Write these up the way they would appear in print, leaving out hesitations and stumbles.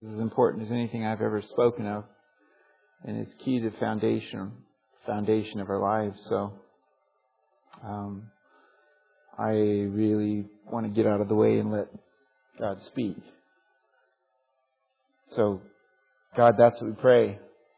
is as important as anything I've ever spoken of, and it's key to the foundation of our lives. So I really want to get out of the way and let God speak. So, God, that's what we pray.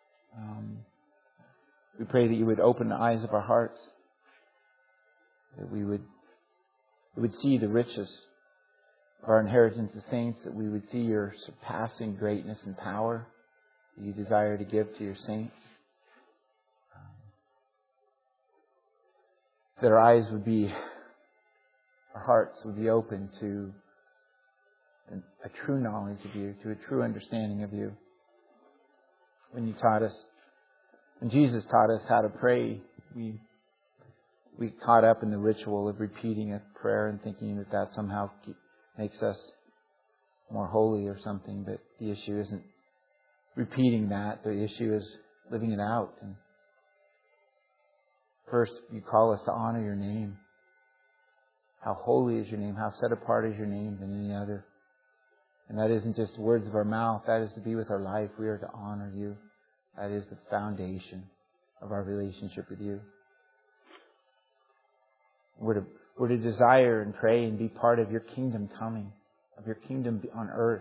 We pray that you would open the eyes of our hearts, that we would see the riches of our inheritance as saints, that we would see your surpassing greatness and power that you desire to give to your saints. That our eyes would be, our hearts would be open to a true knowledge of you, to a true understanding of you. When Jesus taught us how to pray, we caught up in the ritual of repeating a prayer and thinking that somehow makes us more holy or something. But the issue isn't repeating that. The issue is living it out. And first, you call us to honor your name. How holy is your name? How set apart is your name than any other? And that isn't just words of our mouth. That is to be with our life. We are to honor you. That is the foundation of our relationship with you. We're to desire and pray and be part of your kingdom coming, of your kingdom on earth.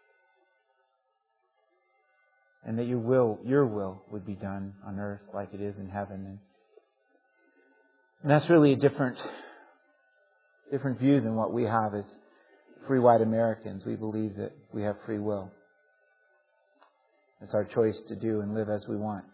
And that your will would be done on earth like it is in heaven. And that's really a different view than what we have as free white Americans. We believe that we have free will. It's our choice to do and live as we want.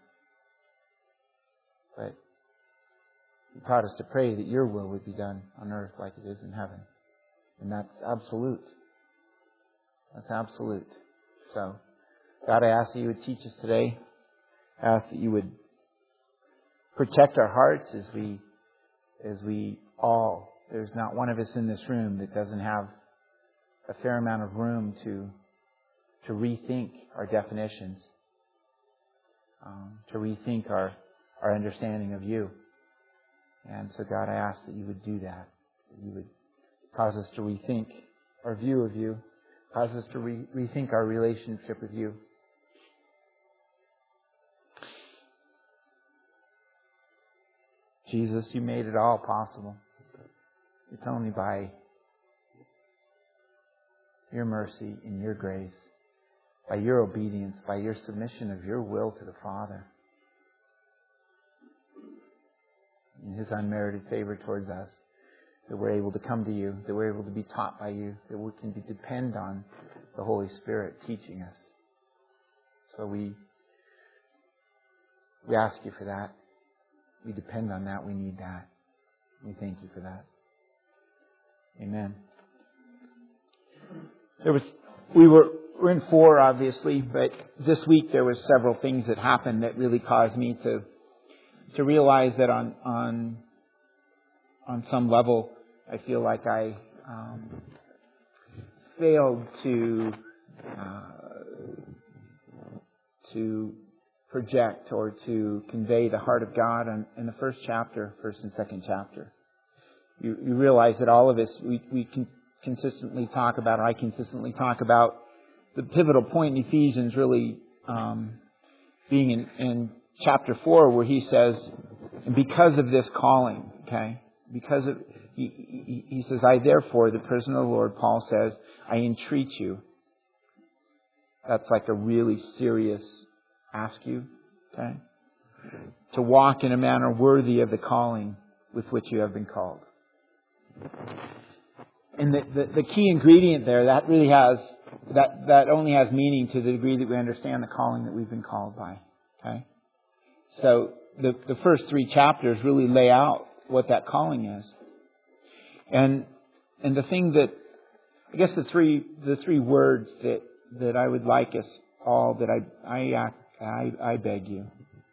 But you taught us to pray that your will would be done on earth like it is in heaven. And that's absolute. That's absolute. So, God, I ask that you would teach us today. I ask that you would protect our hearts as we all, there's not one of us in this room that doesn't have a fair amount of room to rethink our definitions, to rethink our understanding of you. And so, God, I ask that you would do that you would cause us to rethink our view of you, cause us to rethink our relationship with you. Jesus, you made it all possible. It's only by your mercy and your grace, by your obedience, by your submission of your will to the Father, in His unmerited favor towards us, that we're able to come to you, that we're able to be taught by you, that we can depend on the Holy Spirit teaching us. So we ask you for that. We depend on that. We need that. We thank you for that. Amen. We're in 4, obviously, but this week there was several things that happened that really caused me to realize that on some level, I feel like I failed to project or to convey the heart of God in the first and second chapter. You realize that all of us, we can consistently talk about, or I consistently talk about the pivotal point in Ephesians really being in chapter 4, where he says, because of this calling, okay? Because of, he says, I therefore, the prisoner of the Lord, Paul says, I entreat you. That's like a really serious ask you, okay? To walk in a manner worthy of the calling with which you have been called. And the key ingredient there, that really has, that only has meaning to the degree that we understand the calling that we've been called by, okay? So the first 3 chapters really lay out what that calling is. And the thing that, I guess the three words that I would like us all, that I beg you,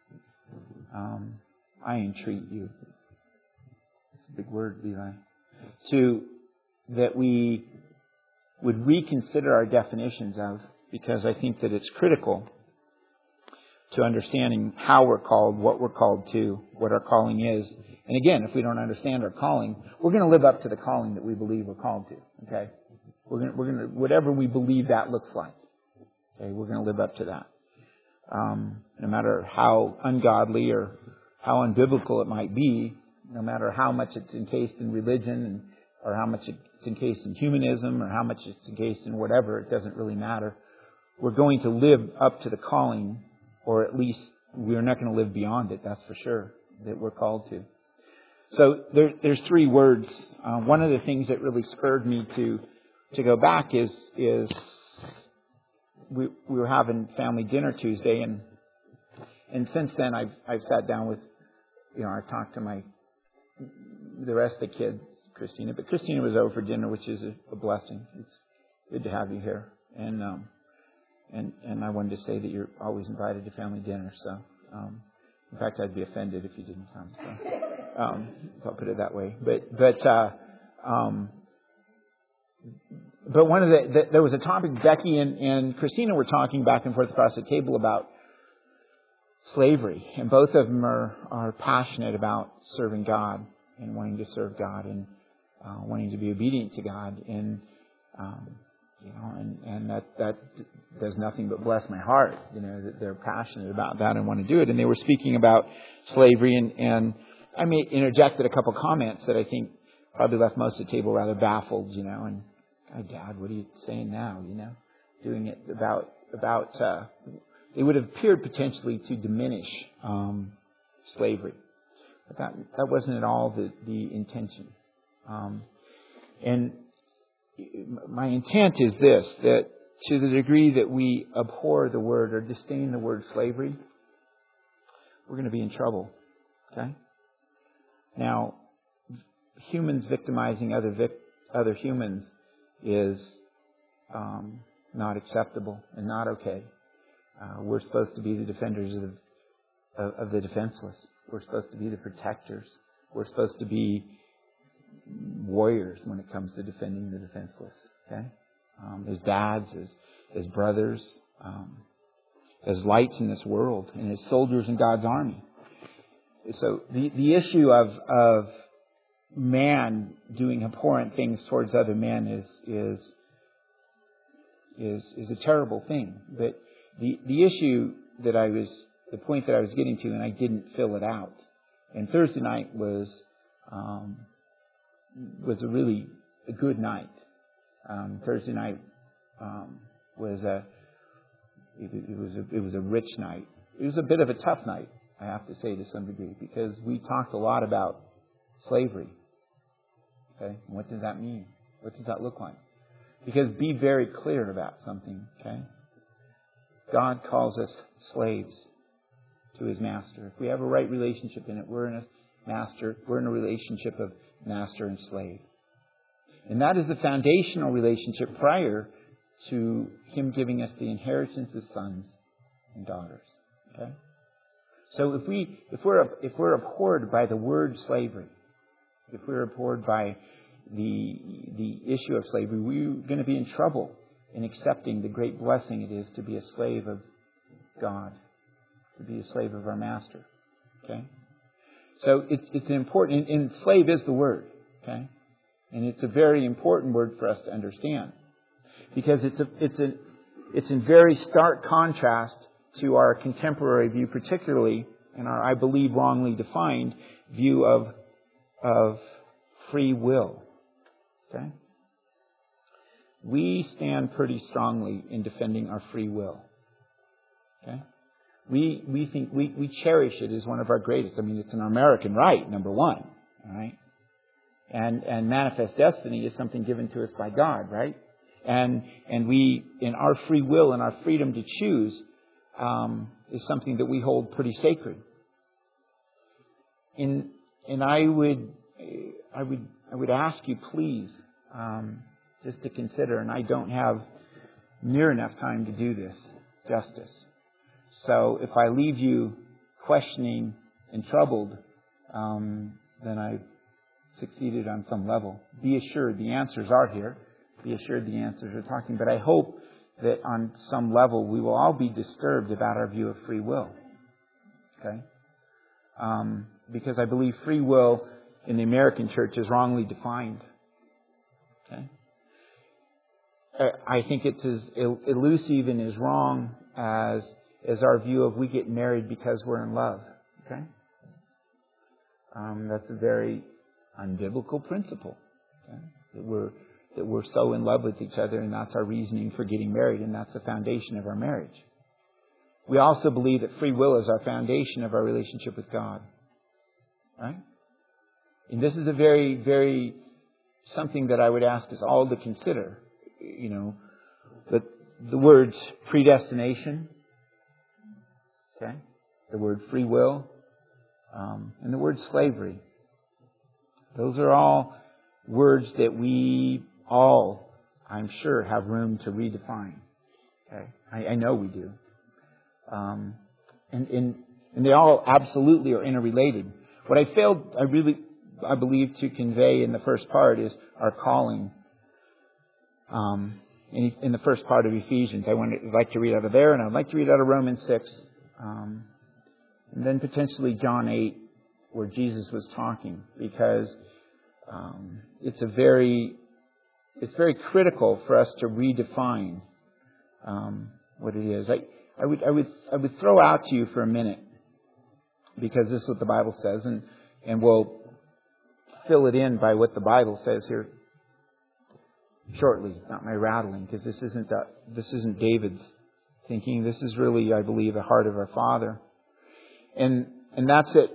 I entreat you. It's a big word, Levi. That we would reconsider our definitions of, because I think that it's critical to understanding how we're called, what we're called to, what our calling is. And again, if we don't understand our calling, we're going to live up to the calling that we believe we're called to. Okay, we're going to whatever we believe that looks like. Okay, we're going to live up to that. No matter how ungodly or how unbiblical it might be, no matter how much it's encased in religion or how much it's encased in humanism or how much it's encased in whatever, it doesn't really matter. We're going to live up to the calling, or at least we're not going to live beyond it, that's for sure, that we're called to. So there's three words. One of the things that really spurred me to go back is we were having family dinner Tuesday, and since then I've sat down with, I've talked to the rest of the kids, Christina, but Christina was over for dinner, which is a blessing. It's good to have you here, and I wanted to say that you're always invited to family dinner. So, in fact, I'd be offended if you didn't come. So, if I'll put it that way. But one of there was a topic. Becky and Christina were talking back and forth across the table about slavery, and both of them are passionate about serving God and wanting to serve God and wanting to be obedient to God, and that does nothing but bless my heart. That they're passionate about that and want to do it. And they were speaking about slavery, and I may interjected a couple comments that I think probably left most of the table rather baffled. And God, Dad, what are you saying now? Doing it about it would have appeared potentially to diminish slavery, but that wasn't at all the intention. And my intent is this: that to the degree that we abhor the word or disdain the word slavery, we're going to be in trouble. Okay? Now, humans victimizing other humans is not acceptable and not okay. We're supposed to be the defenders of the defenseless. We're supposed to be the protectors. We're supposed to be warriors when it comes to defending the defenseless. Okay, as dads, as brothers, as lights in this world, and as soldiers in God's army. So the issue of man doing abhorrent things towards other men is a terrible thing. But the issue the point that I was getting to, and I didn't fill it out. And Thursday night was a really good night. Thursday night was a rich night. It was a bit of a tough night, I have to say, to some degree, because we talked a lot about slavery. Okay, and what does that mean? What does that look like? Because be very clear about something. Okay, God calls us slaves to His master. If we have a right relationship in it, we're in a relationship of master and slave. And that is the foundational relationship prior to Him giving us the inheritance as sons and daughters. Okay? So if we're abhorred by the word slavery, if we're abhorred by the issue of slavery, we're going to be in trouble in accepting the great blessing it is to be a slave of God, to be a slave of our master. Okay? So it's important, and slave is the word, okay? And it's a very important word for us to understand, because it's in very stark contrast to our contemporary view, particularly, and our, I believe, wrongly defined view of free will. Okay? We stand pretty strongly in defending our free will. Okay? We think we cherish it as one of our greatest. I mean, it's an American right, number one. All right? And manifest destiny is something given to us by God, right? And we, in our free will and our freedom to choose, is something that we hold pretty sacred. And I would ask you, please, just to consider, and I don't have near enough time to do this justice. So if I leave you questioning and troubled, then I've succeeded on some level. Be assured the answers are here. Be assured the answers are talking. But I hope that on some level we will all be disturbed about our view of free will. Okay? Because I believe free will in the American church is wrongly defined. Okay? I think it's as elusive and as wrong as our view of we get married because we're in love. Okay? That's a very unbiblical principle. Okay? That we're so in love with each other, and that's our reasoning for getting married, and that's the foundation of our marriage. We also believe that free will is our foundation of our relationship with God. Right? And this is a very, very something that I would ask us all to consider. You know, the words predestination, okay, the word free will, and the word slavery. Those are all words that we all, I'm sure, have room to redefine. Okay, I know we do. And they all absolutely are interrelated. What I failed, I believe, to convey in the first part is our calling. In the first part of Ephesians, I'd like to read out of there, and I'd like to read out of Romans 6, and then potentially John 8, where Jesus was talking, because it's very critical for us to redefine what it is. I would throw out to you for a minute, because this is what the Bible says, and we'll fill it in by what the Bible says here shortly. Not my rattling, because this isn't David's thinking. This is really, I believe, the heart of our Father, and that's it.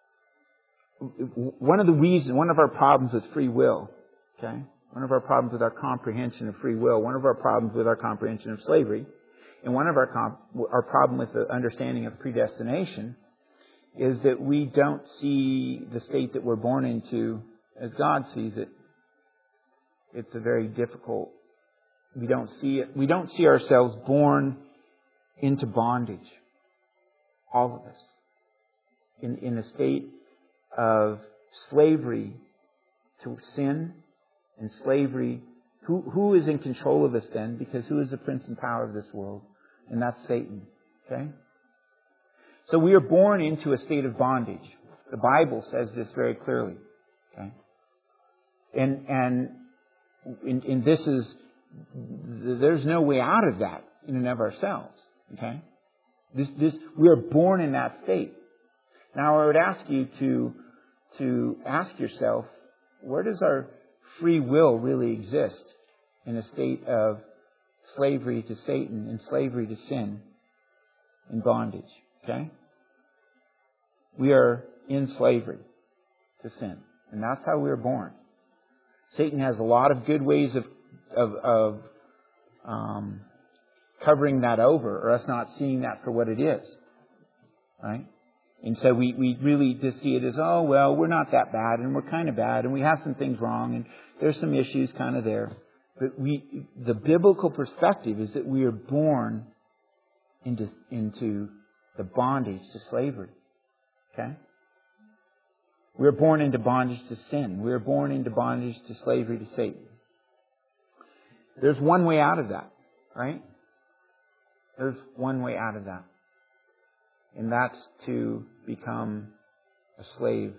One of our problems with free will, okay, one of our problems with our comprehension of free will, one of our problems with our comprehension of slavery, and one of our problem with the understanding of predestination is that we don't see the state that we're born into as God sees it. It's a very difficult. We don't see it. We don't see ourselves born into bondage. All of us. In a state of slavery to sin and slavery. Who is in control of us then? Because who is the prince and power of this world? And that's Satan. Okay? So we are born into a state of bondage. The Bible says this very clearly. Okay? And this is, there's no way out of that in and of ourselves. Okay? We are born in that state. Now I would ask you to ask yourself, where does our free will really exist in a state of slavery to Satan and slavery to sin and bondage? Okay? We are in slavery to sin. And that's how we were born. Satan has a lot of good ways of covering that over, or us not seeing that for what it is. Right? And so we really just see it as, oh, well, we're not that bad, and we're kind of bad, and we have some things wrong, and there's some issues kind of there. But the biblical perspective is that we are born into the bondage to slavery. Okay? We are born into bondage to sin. We are born into bondage to slavery to Satan. There's one way out of that, right? There's one way out of that. And that's to become a slave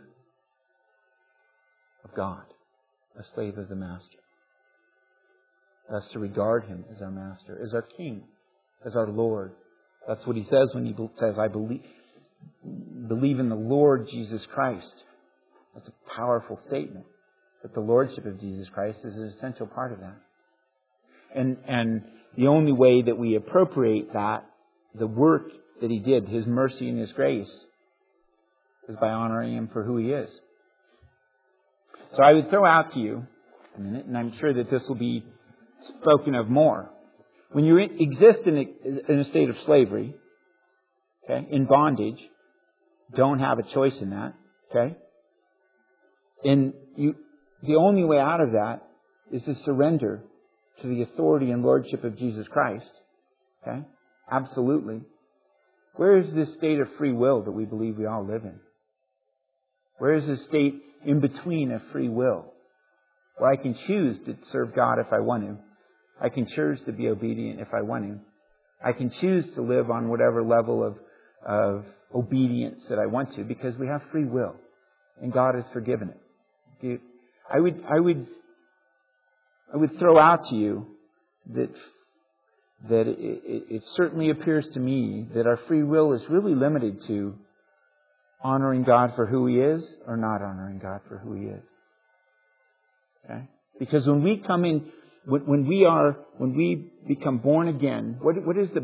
of God, a slave of the Master. That's to regard Him as our Master, as our King, as our Lord. That's what He says when He says, I believe in the Lord Jesus Christ. That's a powerful statement. But the Lordship of Jesus Christ is an essential part of that. And the only way that we appropriate that, the work that He did, His mercy and His grace, is by honoring Him for who He is. So I would throw out to you a minute, and I'm sure that this will be spoken of more. When you exist in a state of slavery, okay, in bondage, don't have a choice in that, okay? And the only way out of that is to surrender to the authority and lordship of Jesus Christ. Okay? Absolutely. Where is this state of free will that we believe we all live in? Where is this state in between of free will? Where I can choose to serve God if I want to. I can choose to be obedient if I want to. I can choose to live on whatever level of obedience that I want to, because we have free will. And God has forgiven it. I would throw out to you it certainly appears to me that our free will is really limited to honoring God for who He is or not honoring God for who He is. Okay? Because when we come in, when we become born again, what is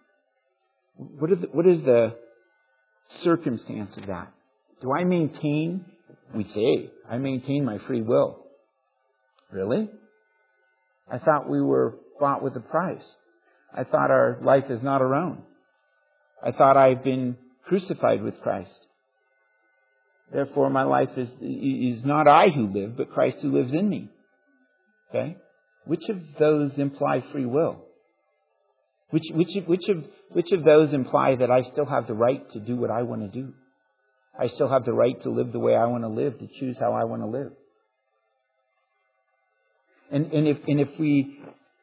the circumstance of that? Do I maintain? We say, I maintain my free will. Really? I thought we were bought with a price. I thought our life is not our own. I thought I've been crucified with Christ. Therefore, my life is not I who live, but Christ who lives in me. Okay? Which of those imply free will? Which of those imply that I still have the right to do what I want to do? I still have the right to live the way I want to live, to choose how I want to live. And if we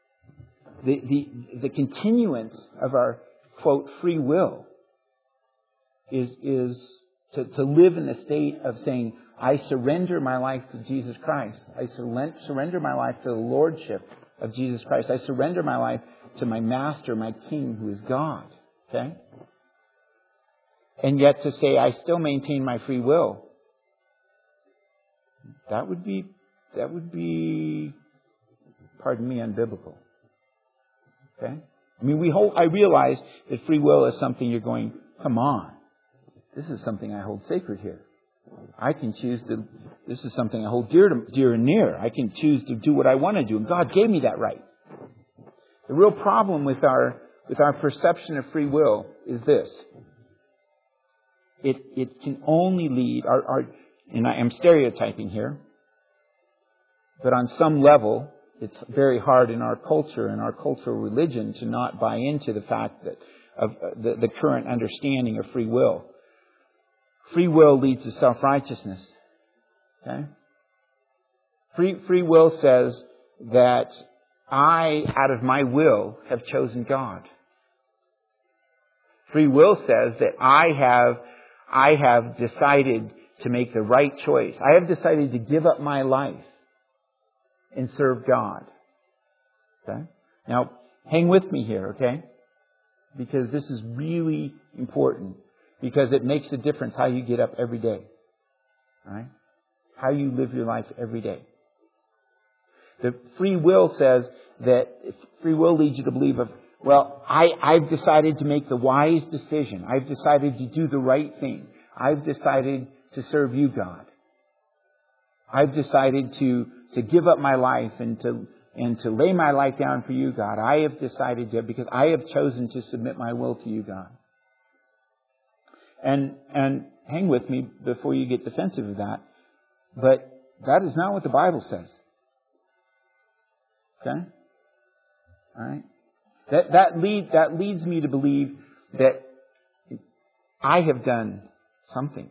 the continuance of our quote free will is to live in the state of saying, I surrender my life to Jesus Christ. I surrender my life to the Lordship of Jesus Christ. I surrender my life to my Master, my King, who is God. Okay? And yet to say, I still maintain my free will, that would be, pardon me, unbiblical. Okay? I mean, I realize that free will is something you're going, come on. This is something I hold sacred here. I can choose this is something I hold dear and near. I can choose to do what I want to do. And God gave me that right. The real problem with our perception of free will is this. It can only lead, and I am stereotyping here, but on some level, it's very hard in our culture and our cultural religion to not buy into the fact that of the current understanding of free will. Free will leads to self-righteousness. Okay? Free will says that I, out of my will, have chosen God. Free will says that I have decided to make the right choice. I have decided to give up my life and serve God. Okay? Now, hang with me here, okay? Because this is really important. Because it makes a difference how you get up every day. Right? How you live your life every day. The free will says that free will leads you to believe I've decided to make the wise decision. I've decided to do the right thing. I've decided to serve you, God. I've decided to give up my life and to lay my life down for you, God. I have decided to, because I have chosen to submit my will to you, God. And hang with me before you get defensive of that. But that is not what the Bible says. Okay? All right? That leads me to believe that I have done something.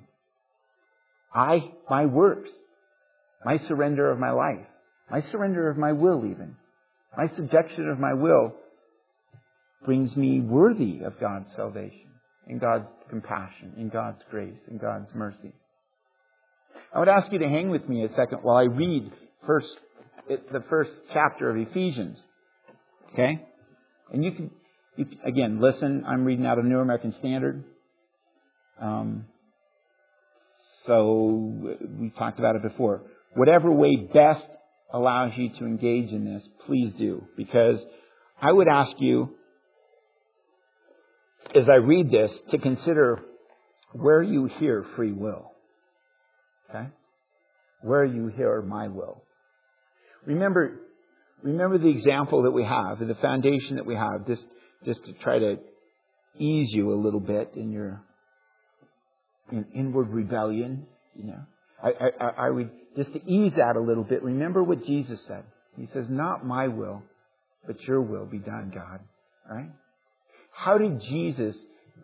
My works, my surrender of my life, my surrender of my will even, my subjection of my will brings me worthy of God's salvation, in God's compassion, in God's grace, in God's mercy. I would ask you to hang with me a second while I read the first chapter of Ephesians. Okay? And you can again, listen, I'm reading out of New American Standard. So we talked about it before. Whatever way best allows you to engage in this, please do. Because I would ask you, as I read this, to consider where you hear free will. Okay? Where you hear my will. Remember the example that we have, the foundation that we have, just to try to ease you a little bit in inward rebellion, you know. I would, just to ease that a little bit, remember what Jesus said. He says, not my will, but your will be done, God. Right? How did Jesus,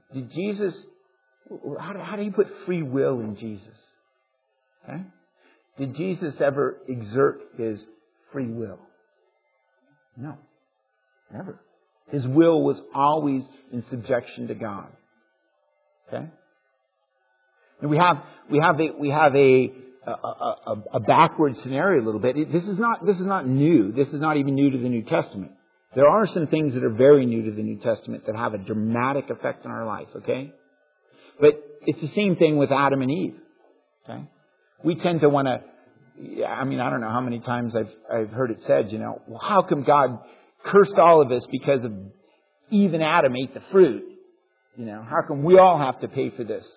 how do you put free will in Jesus? Okay? Did Jesus ever exert His free will? No. Never. His will was always in subjection to God. Okay? And we have a backward scenario a little bit. This is not new. This is not even new to the New Testament. There are some things that are very new to the New Testament that have a dramatic effect on our life, okay? But it's the same thing with Adam and Eve, okay? We tend to want to, I don't know how many times I've heard it said, well, how come God cursed all of us because of Eve and Adam ate the fruit? How come we all have to pay for this?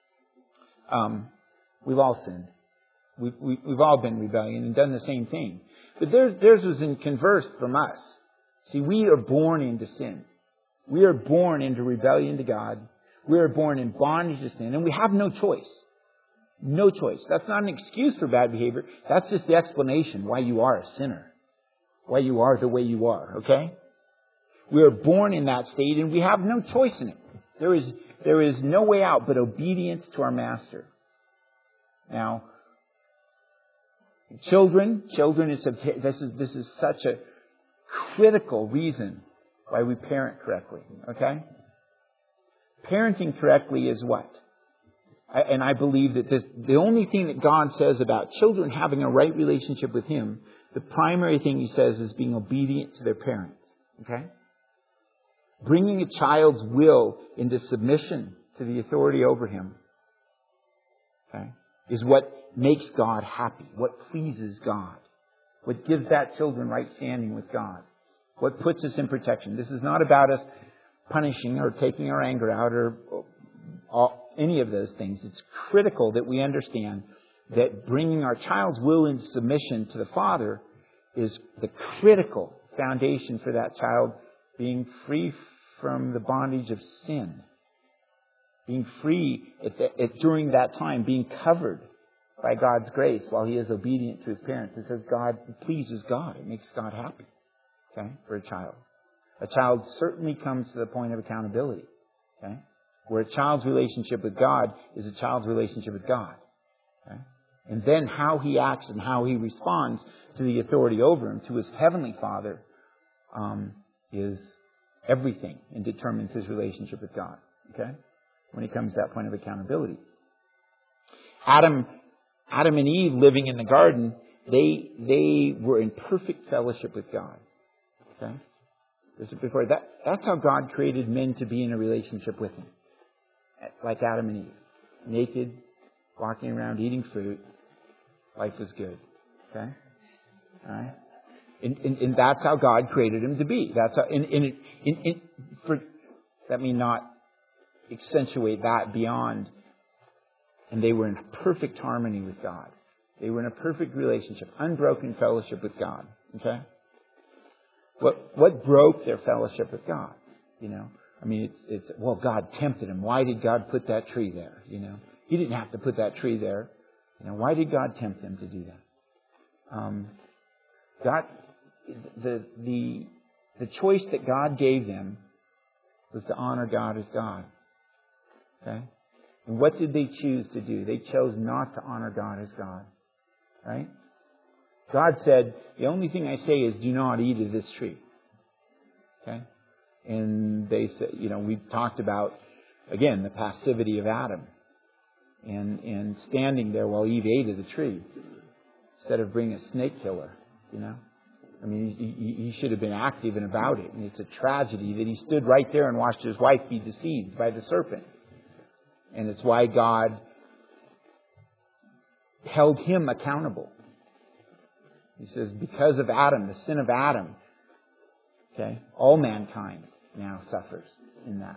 We've all sinned. We've all been rebellion and done the same thing. But theirs was in converse from us. See, we are born into sin. We are born into rebellion to God. We are born in bondage to sin. And we have no choice. No choice. That's not an excuse for bad behavior. That's just the explanation why you are a sinner. Why you are the way you are. Okay? We are born in that state and we have no choice in it. There is no way out but obedience to our Master. Now, children, this is such a critical reason why we parent correctly. Okay? Parenting correctly is what? And I believe that the only thing that God says about children having a right relationship with Him, the primary thing He says is being obedient to their parents. Okay? Bringing a child's will into submission to the authority over him, okay, is what makes God happy, what pleases God, what gives that children right standing with God, what puts us in protection. This is not about us punishing or taking our anger out or any of those things. It's critical that we understand that bringing our child's will into submission to the Father is the critical foundation for that child being free from the bondage of sin. Being free during that time, being covered by God's grace while he is obedient to his parents. It says it pleases God. It makes God happy. Okay, for a child. A child certainly comes to the point of accountability. Okay? Where a child's relationship with God is a child's relationship with God. Okay? And then how he acts and how he responds to the authority over him, to his heavenly Father, is everything and determines his relationship with God. Okay? When he comes to that point of accountability. Adam and Eve living in the garden, they were in perfect fellowship with God. Okay? That's how God created men to be in a relationship with him. Like Adam and Eve. Naked, walking around, eating fruit. Life was good. Okay? Alright? And that's how God created him to be. That's how, let me not accentuate that beyond. And they were in perfect harmony with God. They were in a perfect relationship, unbroken fellowship with God. Okay? What broke their fellowship with God? God tempted him. Why did God put that tree there? He didn't have to put that tree there. Why did God tempt them to do that? The choice that God gave them was to honor God as God. Okay? And what did they choose to do? They chose not to honor God as God. Right? God said, the only thing I say is do not eat of this tree. Okay? And they said, we've talked about, again, the passivity of Adam. And standing there while Eve ate of the tree. Instead of being a snake killer, he should have been active and about it. And it's a tragedy that he stood right there and watched his wife be deceived by the serpent. And it's why God held him accountable. He says, because of Adam, the sin of Adam, okay, all mankind now suffers in that.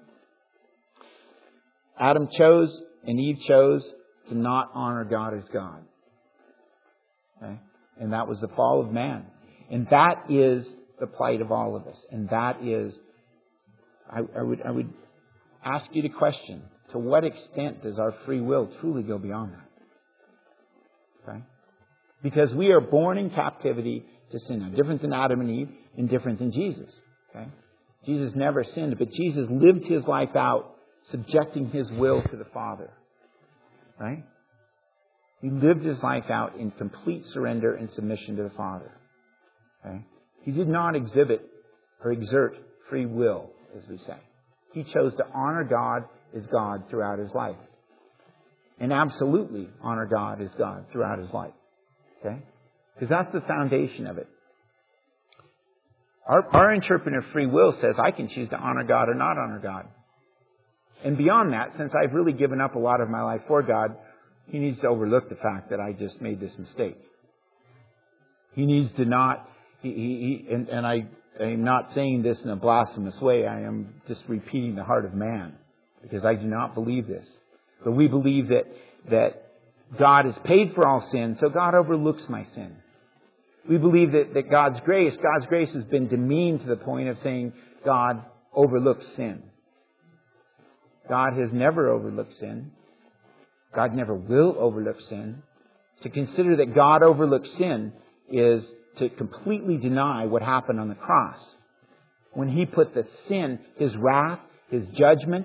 Adam chose and Eve chose to not honor God as God. Okay? And that was the fall of man. And that is the plight of all of us. And that is, I would ask you to question, to what extent does our free will truly go beyond that? Okay? Because we are born in captivity to sin. Now, different than Adam and Eve and different than Jesus. Okay? Jesus never sinned, but Jesus lived his life out subjecting his will to the Father. Right? He lived his life out in complete surrender and submission to the Father. Okay? He did not exhibit or exert free will, as we say. He chose to honor God as God throughout his life. And absolutely honor God as God throughout his life. Okay? Because that's the foundation of it. Our interpretive free will says I can choose to honor God or not honor God. And beyond that, since I've really given up a lot of my life for God, He needs to overlook the fact that I just made this mistake. He needs to not, and I am not saying this in a blasphemous way. I am just repeating the heart of man, because I do not believe this. But we believe that God has paid for all sin, so God overlooks my sin. We believe that God's grace has been demeaned to the point of saying God overlooks sin. God has never overlooked sin. God never will overlook sin. To consider that God overlooks sin is to completely deny what happened on the cross. When He put the sin, His wrath, His judgment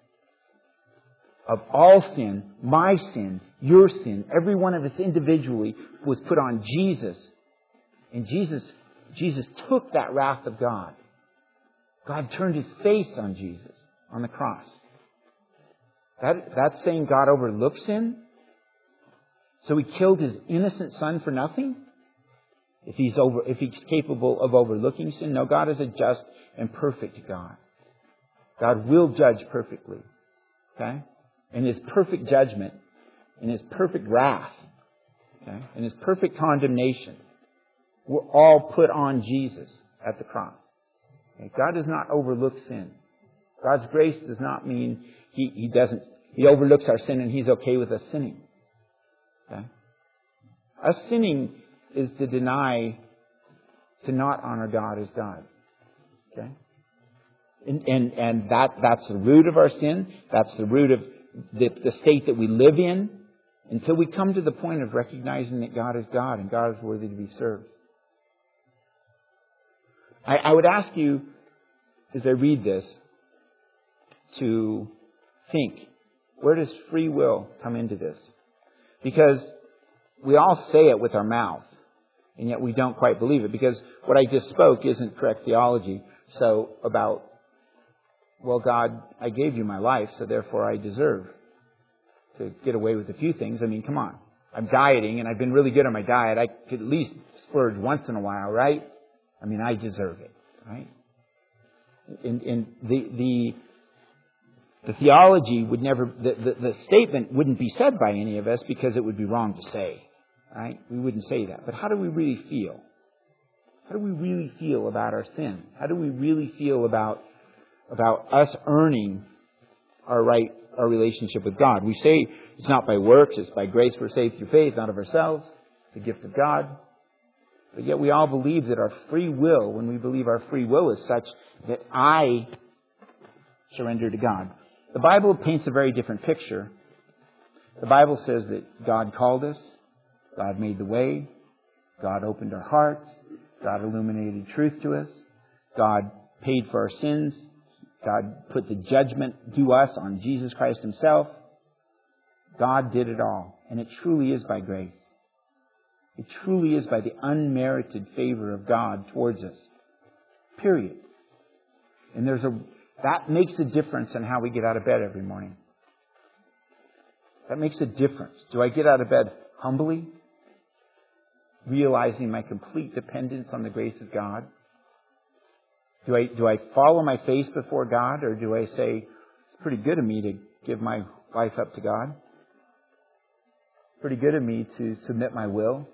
of all sin, my sin, your sin, every one of us individually was put on Jesus. And Jesus took that wrath of God. God turned His face on Jesus on the cross. That's saying God overlooks sin? So He killed His innocent Son for nothing? If He's capable of overlooking sin? No, God is a just and perfect God. God will judge perfectly. Okay? And His perfect judgment, and His perfect wrath, okay, and His perfect condemnation were all put on Jesus at the cross. Okay? God does not overlook sin. God's grace does not mean He overlooks our sin and He's okay with us sinning. Okay? Us sinning is to deny, to not honor God as God. Okay? And that's the root of our sin. That's the root of the state that we live in, until we come to the point of recognizing that God is God and God is worthy to be served. I would ask you, as I read this, to think, where does free will come into this? Because we all say it with our mouth, and yet we don't quite believe it, because what I just spoke isn't correct theology. So about, well, God, I gave you my life, so therefore I deserve to get away with a few things. I mean, come on. I'm dieting, and I've been really good on my diet. I could at least splurge once in a while, right? I mean, I deserve it, right? And the theology would never, the statement wouldn't be said by any of us because it would be wrong to say, right? We wouldn't say that. But how do we really feel? How do we really feel about our sin? How do we really feel about us earning our relationship with God? We say it's not by works, it's by grace we're saved through faith, not of ourselves. It's a gift of God. But yet we all believe that our free will, when we believe our free will is such that I surrender to God. The Bible paints a very different picture. The Bible says that God called us, God made the way, God opened our hearts, God illuminated truth to us, God paid for our sins, God put the judgment due us on Jesus Christ Himself. God did it all. And it truly is by grace. It truly is by the unmerited favor of God towards us. Period. And that makes a difference in how we get out of bed every morning. That makes a difference. Do I get out of bed humbly, realizing my complete dependence on the grace of God? Do I follow my face before God, or do I say, it's pretty good of me to give my life up to God? Pretty good of me to submit my will?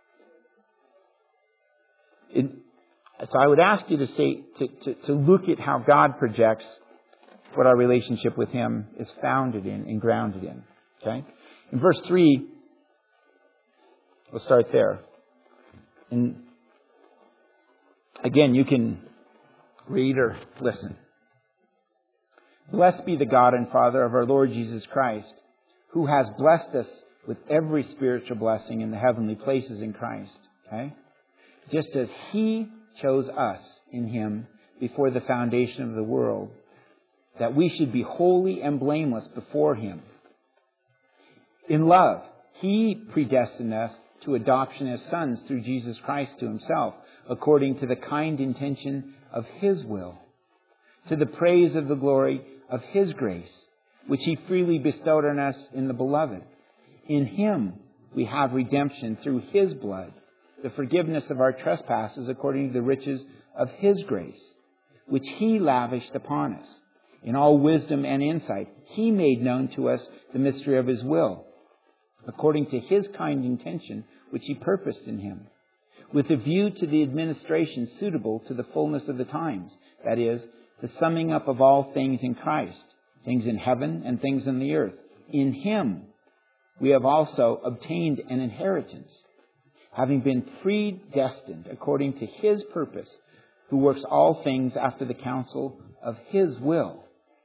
So I would ask you to say, to look at how God projects what our relationship with Him is founded in and grounded in. Okay? In verse 3, we'll start there. And again, you can read or listen. Blessed be the God and Father of our Lord Jesus Christ, who has blessed us with every spiritual blessing in the heavenly places in Christ. Okay? Just as He chose us in Him before the foundation of the world, that we should be holy and blameless before Him. In love, He predestined us to adoption as sons through Jesus Christ to Himself, according to the kind intention of His will, to the praise of the glory of His grace, which He freely bestowed on us in the Beloved. In Him we have redemption through His blood, the forgiveness of our trespasses according to the riches of His grace, which He lavished upon us. In all wisdom and insight, He made known to us the mystery of His will, according to His kind intention, which He purposed in Him, with a view to the administration suitable to the fullness of the times, that is, the summing up of all things in Christ, things in heaven and things in the earth. In Him we have also obtained an inheritance, having been predestined according to His purpose, who works all things after the counsel of His will,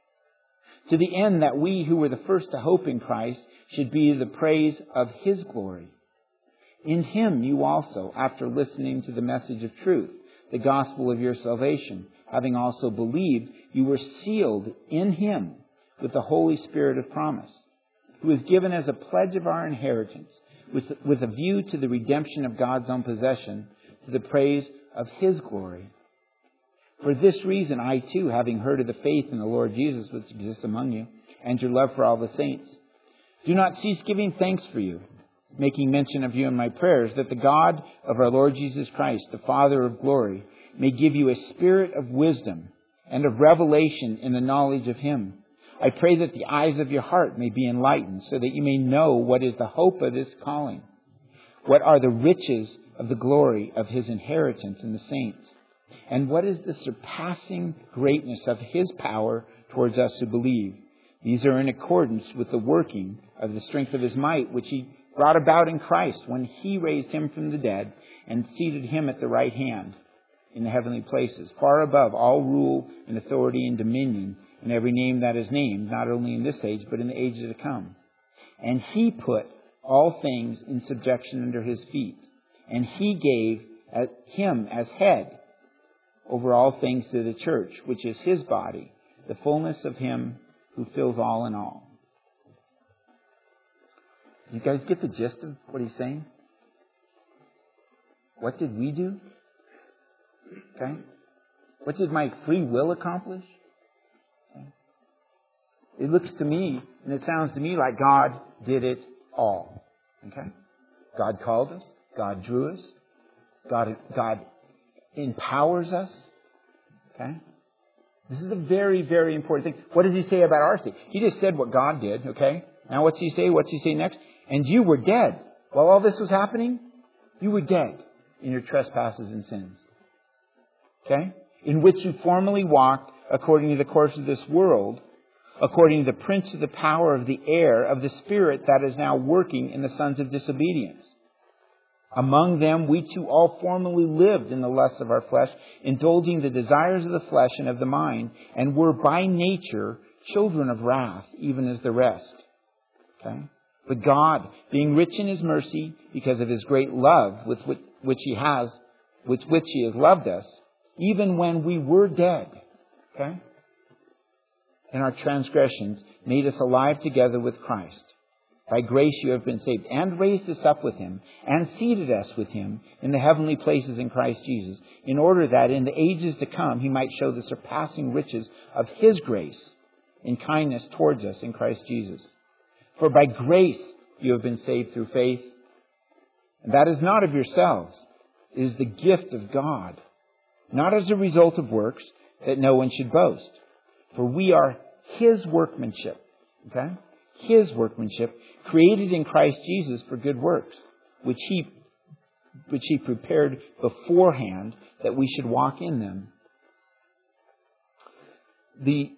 to the end that we who were the first to hope in Christ should be the praise of His glory. In Him you also, after listening to the message of truth, the gospel of your salvation, having also believed, you were sealed in Him with the Holy Spirit of promise, who is given as a pledge of our inheritance, with a view to the redemption of God's own possession, to the praise of His glory. For this reason, I too, having heard of the faith in the Lord Jesus which exists among you, and your love for all the saints, do not cease giving thanks for you, making mention of you in my prayers, that the God of our Lord Jesus Christ, the Father of glory, may give you a spirit of wisdom and of revelation in the knowledge of Him. I pray that the eyes of your heart may be enlightened, so that you may know what is the hope of His calling, what are the riches of the glory of His inheritance in the saints, and what is the surpassing greatness of His power towards us who believe. These are in accordance with the working of the strength of His might, which He brought about in Christ when He raised Him from the dead and seated Him at the right hand in the heavenly places, far above all rule and authority and dominion, and every name that is named, not only in this age, but in the ages to come. And He put all things in subjection under His feet, and He gave Him as head over all things to the church, which is His body, the fullness of Him who fills all in all. You guys get the gist of what he's saying? What did we do? Okay? What did my free will accomplish? Okay? It looks to me, and it sounds to me like God did it all. Okay? God called us. God drew us. God empowers us. Okay? This is a very, very important thing. What does He say about our state? He just said what God did. Okay? Now what's He say? What's He say next? And you were dead. While all this was happening, you were dead in your trespasses and sins. Okay? In which you formerly walked according to the course of this world, according to the prince of the power of the air, of the spirit that is now working in the sons of disobedience. Among them we too all formerly lived in the lusts of our flesh, indulging the desires of the flesh and of the mind, and were by nature children of wrath, even as the rest. Okay? But God, being rich in His mercy, because of His great love with which He has loved us, even when we were dead, okay, in our transgressions, made us alive together with Christ. By grace you have been saved, and raised us up with Him, and seated us with Him in the heavenly places in Christ Jesus, in order that in the ages to come He might show the surpassing riches of His grace in kindness towards us in Christ Jesus. For by grace you have been saved through faith. And that is not of yourselves. It is the gift of God, not as a result of works, that no one should boast. For we are His workmanship. Okay? His workmanship, created in Christ Jesus for good works, which He prepared beforehand that we should walk in them. The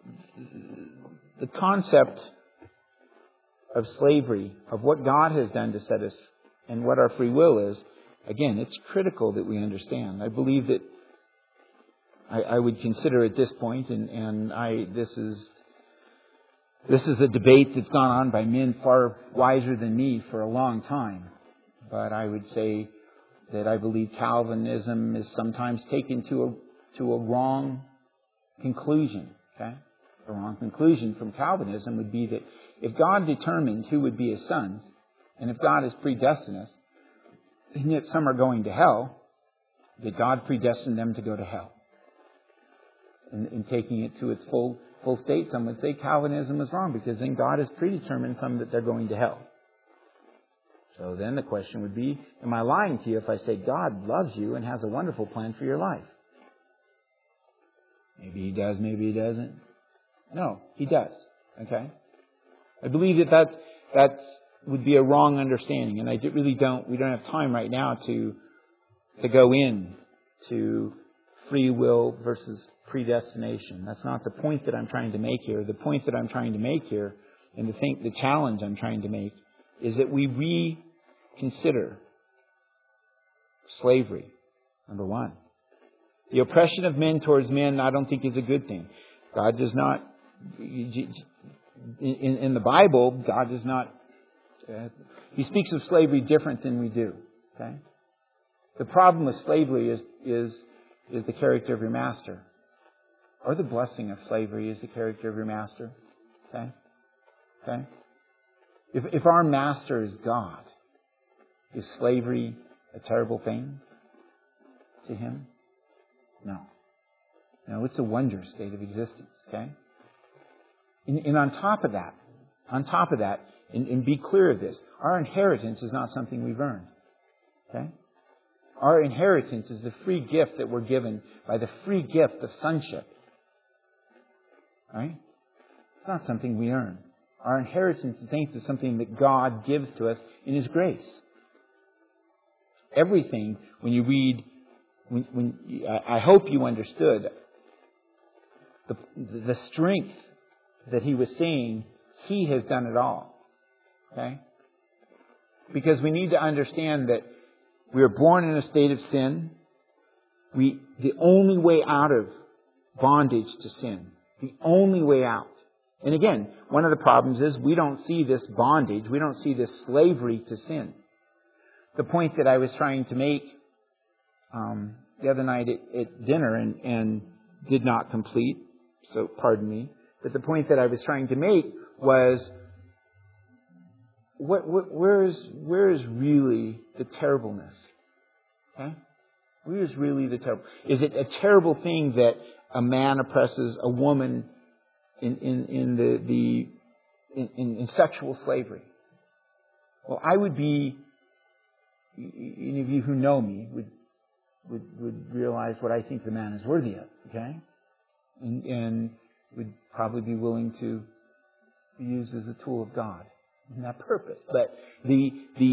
concept of slavery, of what God has done to set us and what our free will is, again, it's critical that we understand. I believe that I would consider at this point, this is a debate that's gone on by men far wiser than me for a long time. But I would say that I believe Calvinism is sometimes taken to a wrong conclusion. Okay? The wrong conclusion from Calvinism would be that if God determined who would be His sons, and if God is predestined us, and yet some are going to hell, that God predestined them to go to hell. In taking it to its full state, some would say Calvinism is wrong, because then God has predetermined some that they're going to hell. So then the question would be, am I lying to you if I say God loves you and has a wonderful plan for your life? Maybe he does, maybe he doesn't. No, he does. Okay? I believe that would be a wrong understanding, and we don't have time right now to go in to free will versus predestination. That's not the point that I'm trying to make here. The point that I'm trying to make here, and the challenge I'm trying to make, is that we reconsider slavery, number one. The oppression of men towards men, I don't think is a good thing. God does not, in the Bible, God does not, He speaks of slavery different than we do. Okay? The problem with slavery is the character of your master. Or the blessing of slavery is the character of your master. Okay? Okay? If our master is God, is slavery a terrible thing to Him? No. No, it's a wondrous state of existence. Okay? And on top of that, and be clear of this, our inheritance is not something we've earned. Okay? Our inheritance is the free gift that we're given by the free gift of sonship. Right? It's not something we earn. Our inheritance, is something that God gives to us in His grace. Everything, when you read, I hope you understood the strength that he was saying. He has done it all. Okay? Because we need to understand that we are born in a state of sin. The only way out of bondage to sin, the only way out. And again, one of the problems is we don't see this bondage, we don't see this slavery to sin. The point that I was trying to make the other night at dinner and did not complete, so pardon me, but the point that I was trying to make was where is really the terribleness? Okay? Where is really the terrible? Is it a terrible thing that a man oppresses a woman in sexual slavery? Well, I would be, any of you who know me would realize what I think the man is worthy of. Okay, and would probably be willing to be used as a tool of God in that purpose. But the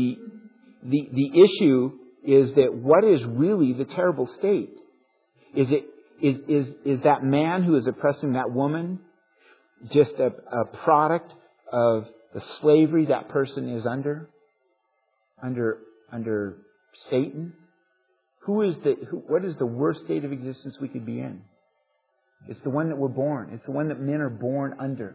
issue is that what is really the terrible state? Is that man who is oppressing that woman just a product of the slavery that person is under Satan? What is the worst state of existence we could be in? It's the one that we're born. It's the one that men are born under.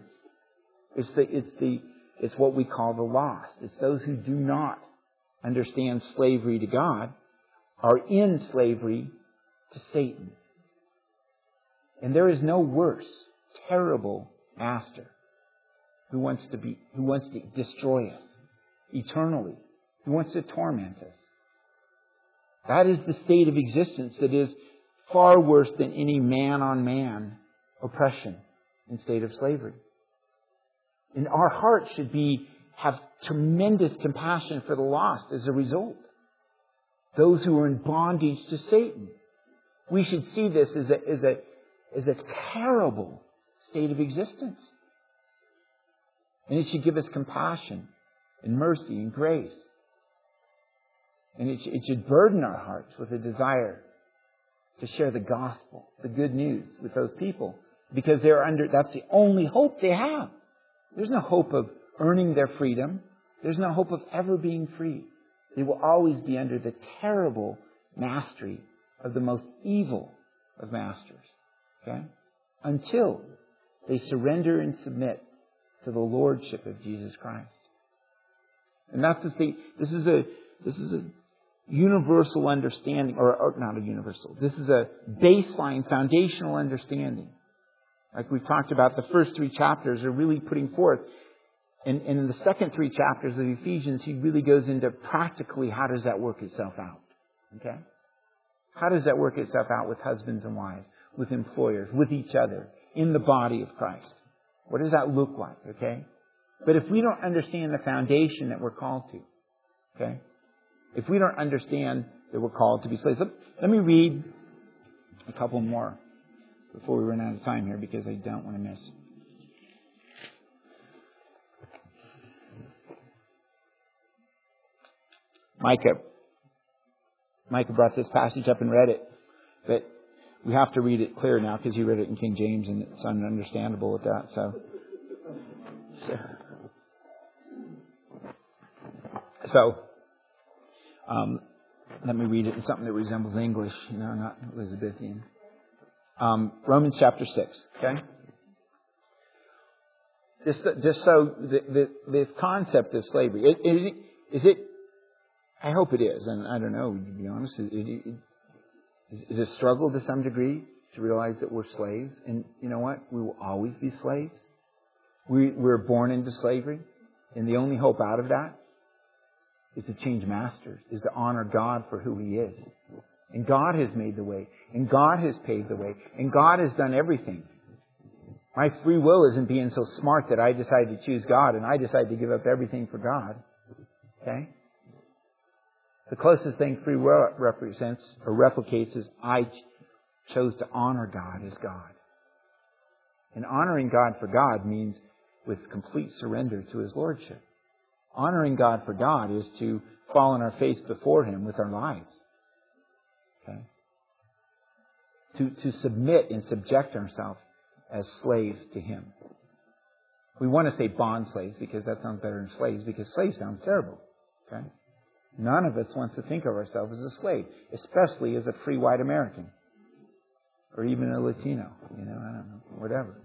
It's what we call the lost. It's those who do not understand slavery to God are in slavery to Satan. And there is no worse, terrible master who wants to destroy us eternally, who wants to torment us. That is the state of existence that is far worse than any man-on-man oppression in state of slavery. And our hearts should have tremendous compassion for the lost as a result. Those who are in bondage to Satan. We should see this as a terrible state of existence. And it should give us compassion and mercy and grace. And it should burden our hearts with a desire to share the gospel, the good news with those people. Because that's the only hope they have. There's no hope of earning their freedom. There's no hope of ever being free. They will always be under the terrible mastery of the most evil of masters. Okay? Until they surrender and submit to the lordship of Jesus Christ. And that's the state. This is a universal understanding, or not a universal. This is a baseline, foundational understanding. Like we've talked about, the first 3 chapters are really putting forth. And in the second 3 chapters of Ephesians, he really goes into practically how does that work itself out. Okay? How does that work itself out with husbands and wives, with employers, with each other, in the body of Christ? What does that look like? Okay? But if we don't understand the foundation that we're called to, okay? If we don't understand that we're called to be slaves, let me read a couple more before we run out of time here, because I don't want to miss. Micah brought this passage up and read it, but we have to read it clear now because he read it in King James and it's ununderstandable with that. So let me read it in something that resembles English, not Elizabethan. Romans chapter 6, okay? Just so the concept of slavery, is it? I hope it is, and I don't know, to be honest. Is it a struggle to some degree to realize that we're slaves? And you know what? We will always be slaves. We're born into slavery, and the only hope out of that is to change masters, is to honor God for who He is. And God has made the way, and God has paved the way, and God has done everything. My free will isn't being so smart that I decide to choose God and I decide to give up everything for God. Okay? The closest thing free will represents or replicates is I chose to honor God as God. And honoring God for God means with complete surrender to His Lordship. Honoring God for God is to fall on our face before Him with our lives. Okay? To submit and subject ourselves as slaves to Him. We want to say bond slaves because that sounds better than slaves, because slave sounds terrible. Okay? None of us wants to think of ourselves as a slave, especially as a free white American. Or even a Latino, I don't know, whatever,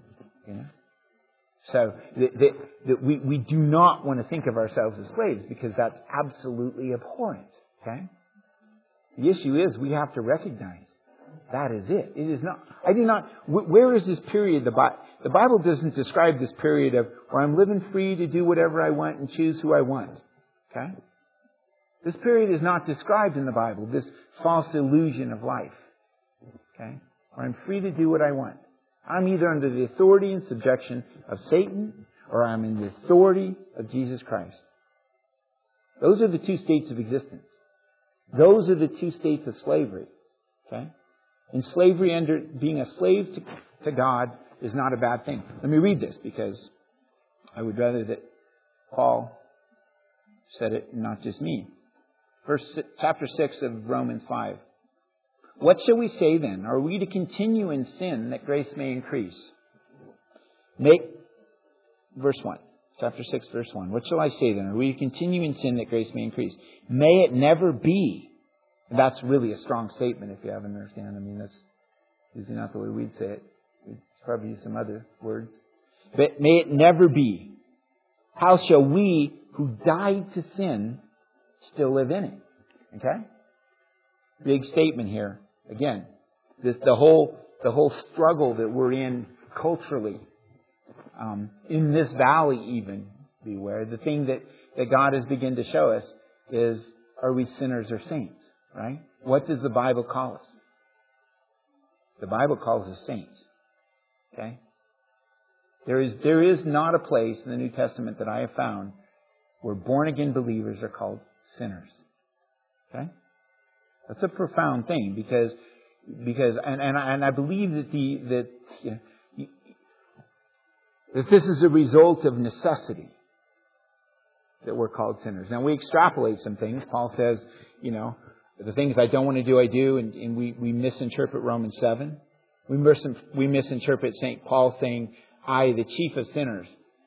So we do not want to think of ourselves as slaves because that's absolutely abhorrent, okay? The issue is we have to recognize that is it. It is not, where is this period? The Bible doesn't describe this period of where I'm living free to do whatever I want and choose who I want, okay? This period is not described in the Bible, this false illusion of life, okay? Where I'm free to do what I want. I'm either under the authority and subjection of Satan or I'm in the authority of Jesus Christ. Those are the two states of existence. Those are the two states of slavery. Okay? And slavery under being a slave to God is not a bad thing. Let me read this because I would rather that Paul said it and not just me. Chapter 6 of Romans 5. What shall we say then? Are we to continue in sin that grace may increase? Verse 1. Chapter 6, verse 1. What shall I say then? Are we to continue in sin that grace may increase? May it never be. And that's really a strong statement if you haven't understand. I mean, that's usually not the way we'd say it. We'd probably use some other words. But may it never be. How shall we who died to sin still live in it? Okay? Big statement here. Again, the whole struggle that we're in culturally, in this valley even, beware. The thing that God has begun to show us is, are we sinners or saints? Right? What does the Bible call us? The Bible calls us saints. Okay? There is not a place in the New Testament that I have found where born again believers are called sinners. Okay? That's a profound thing because I believe that that this is a result of necessity that we're called sinners. Now we extrapolate some things. Paul says, the things I don't want to do, I do, and we misinterpret Romans 7. We misinterpret St. Paul saying, I, the chief of sinners.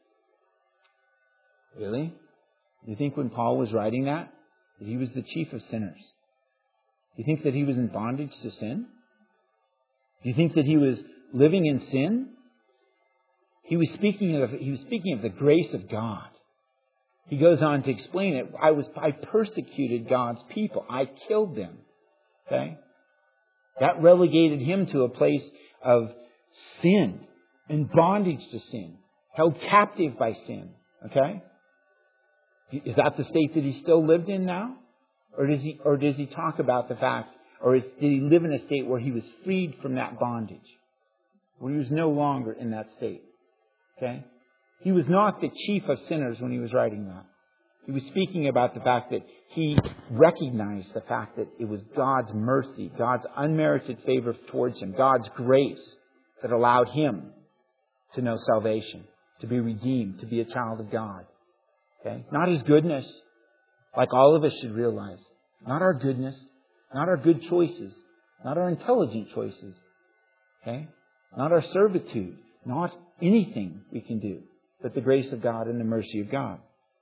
Really? You think when Paul was writing that he was the chief of sinners? Do you think that he was in bondage to sin? Do you think that he was living in sin? He was speaking of the grace of God. He goes on to explain it. I persecuted God's people. I killed them. Okay? That relegated him to a place of sin and bondage to sin, held captive by sin. Okay? Is that the state that he still lived in now? Or does he talk about the fact, did he live in a state where he was freed from that bondage? Where he was no longer in that state. Okay? He was not the chief of sinners when he was writing that. He was speaking about the fact that he recognized the fact that it was God's mercy, God's unmerited favor towards him, God's grace. that allowed him to know salvation, to be redeemed, to be a child of God. Okay? Not his goodness, like all of us should realize. Not our goodness, not our good choices, not our intelligent choices. Okay? Not our servitude, not anything we can do, but the grace of God and the mercy of God.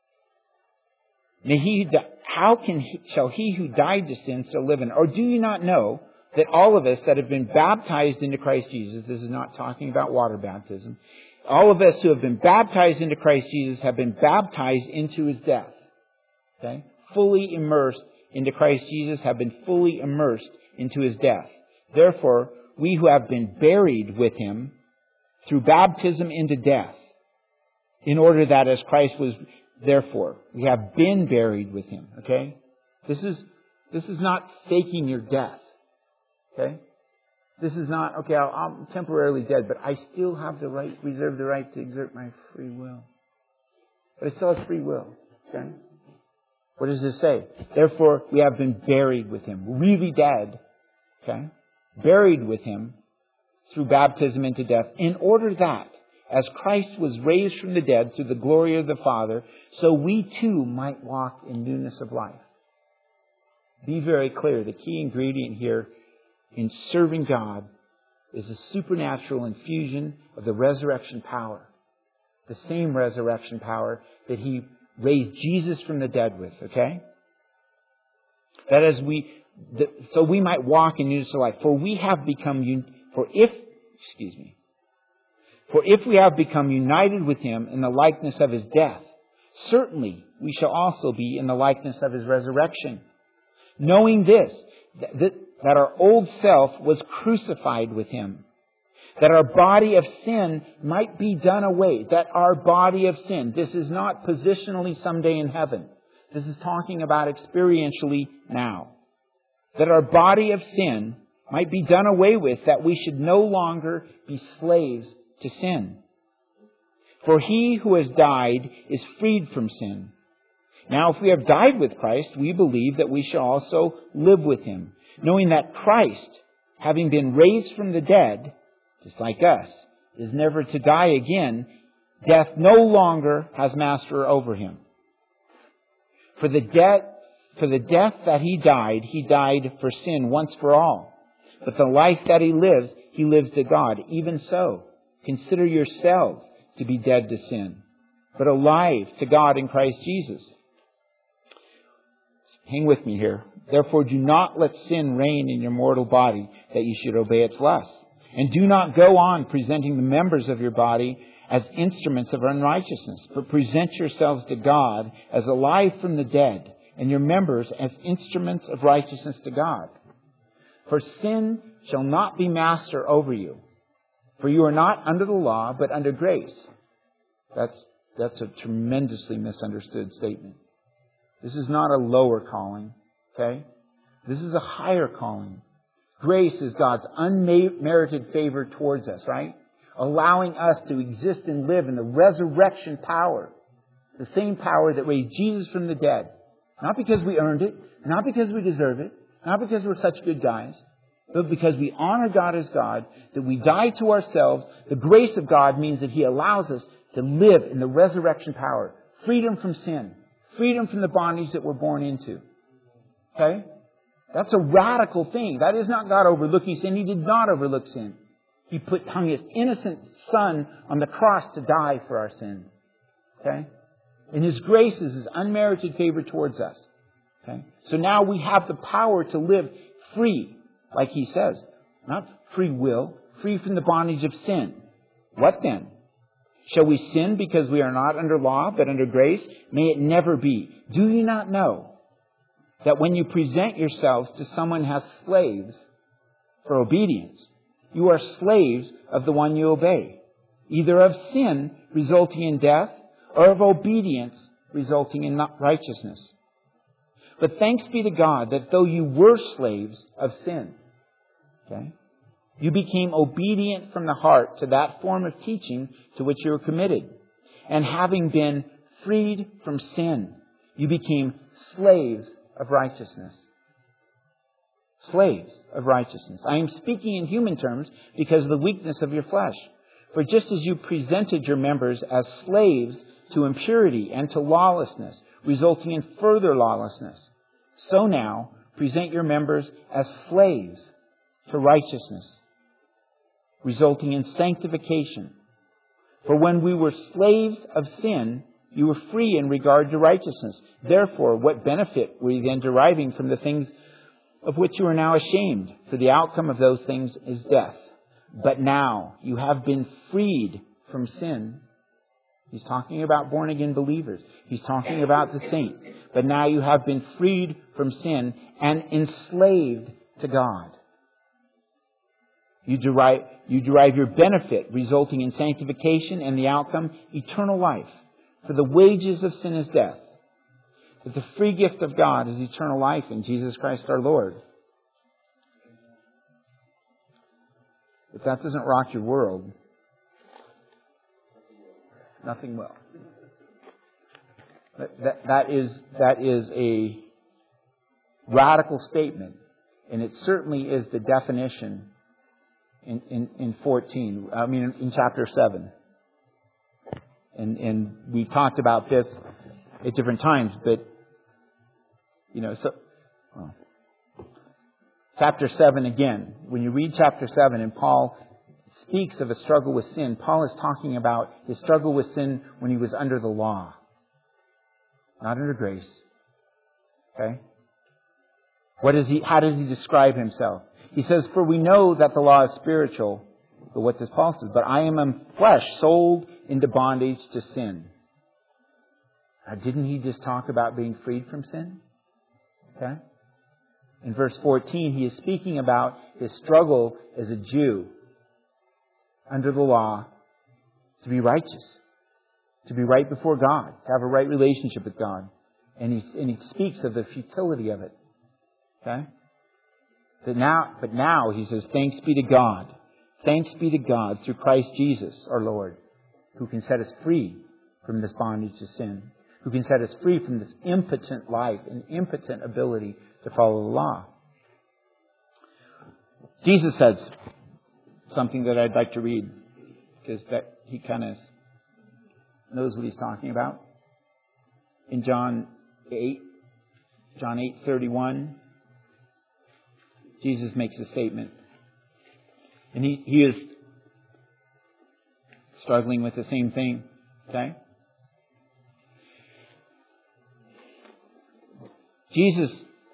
Shall he who died to sin still live in it? Or do you not know that all of us that have been baptized into Christ Jesus, this is not talking about water baptism, all of us who have been baptized into Christ Jesus have been baptized into His death. Okay? Fully immersed into Christ Jesus have been fully immersed into His death. Therefore, we who have been buried with Him through baptism into death, in order that as Christ was, therefore, we have been buried with Him. Okay? This is not faking your death. Okay? This is not, okay, I'm temporarily dead, but I still have the right, reserve the right to exert my free will. But I still have free will. Okay? What does this say? Therefore, we have been buried with Him. Really dead. Okay? Buried with Him through baptism into death, in order that, as Christ was raised from the dead through the glory of the Father, so we too might walk in newness of life. Be very clear. The key ingredient here in serving God is a supernatural infusion of the resurrection power. The same resurrection power that He raised Jesus from the dead with. Okay? That so we might walk in newness of life. For if we have become united with Him in the likeness of His death, certainly we shall also be in the likeness of His resurrection. Knowing this, that our old self was crucified with Him, that our body of sin might be done away. That our body of sin, this is not positionally someday in heaven. This is talking about experientially now. That our body of sin might be done away with, that we should no longer be slaves to sin. For he who has died is freed from sin. Now, if we have died with Christ, we believe that we shall also live with Him, knowing that Christ, having been raised from the dead, just like us, is never to die again. Death no longer has master over Him. For the death that He died for sin once for all. But the life that He lives to God. Even so, consider yourselves to be dead to sin, but alive to God in Christ Jesus. Hang with me here. Therefore, do not let sin reign in your mortal body, that you should obey its lusts. And do not go on presenting the members of your body as instruments of unrighteousness, but present yourselves to God as alive from the dead, and your members as instruments of righteousness to God. For sin shall not be master over you. For you are not under the law, but under grace. That's a tremendously misunderstood statement. This is not a lower calling, okay? This is a higher calling. Grace is God's unmerited favor towards us, right? Allowing us to exist and live in the resurrection power. The same power that raised Jesus from the dead. Not because we earned it, not because we deserve it, not because we're such good guys, but because we honor God as God, that we die to ourselves. The grace of God means that He allows us to live in the resurrection power. Freedom from sin. Freedom from the bondage that we're born into. Okay? That's a radical thing. That is not God overlooking sin. He did not overlook sin. He hung His innocent Son on the cross to die for our sins. Okay? And His grace is His unmerited favor towards us. Okay? So now we have the power to live free, like He says. Not free will, free from the bondage of sin. What then? Shall we sin because we are not under law, but under grace? May it never be. Do you not know that when you present yourselves to someone as slaves for obedience, you are slaves of the one you obey, either of sin resulting in death, or of obedience resulting in righteousness? But thanks be to God that though you were slaves of sin, okay, you became obedient from the heart to that form of teaching to which you were committed. And having been freed from sin, you became slaves of righteousness. Slaves of righteousness. I am speaking in human terms because of the weakness of your flesh. For just as you presented your members as slaves to impurity and to lawlessness, resulting in further lawlessness, so now present your members as slaves to righteousness, resulting in sanctification. For when we were slaves of sin, you were free in regard to righteousness. Therefore, what benefit were you then deriving from the things of which you are now ashamed? For the outcome of those things is death. But now you have been freed from sin. He's talking about born-again believers. He's talking about the saint. But now you have been freed from sin and enslaved to God. You derive your benefit, resulting in sanctification, and the outcome, eternal life. For the wages of sin is death. But the free gift of God is eternal life in Jesus Christ our Lord. If that doesn't rock your world, nothing will. That is a radical statement, and it certainly is the definition in 14. I mean, in chapter 7. And we talked about this at different times, but chapter 7 again. When you read chapter 7 and Paul speaks of a struggle with sin, Paul is talking about his struggle with sin when he was under the law, not under grace. Okay? How does he describe himself? He says, "For we know that the law is spiritual," but what does Paul say? "But I am in flesh, sold into bondage to sin." Now, didn't he just talk about being freed from sin? Okay? In verse 14, he is speaking about his struggle as a Jew under the law to be righteous, to be right before God, to have a right relationship with God. And he speaks of the futility of it. Okay? But now he says, "Thanks be to God. Thanks be to God through Christ Jesus our Lord, who can set us free from this bondage to sin, who can set us free from this impotent life and impotent ability to follow the law." Jesus says something that I'd like to read, because that he kind of knows what he's talking about. In John 8:31, Jesus makes a statement. And he is struggling with the same thing. Okay? Jesus,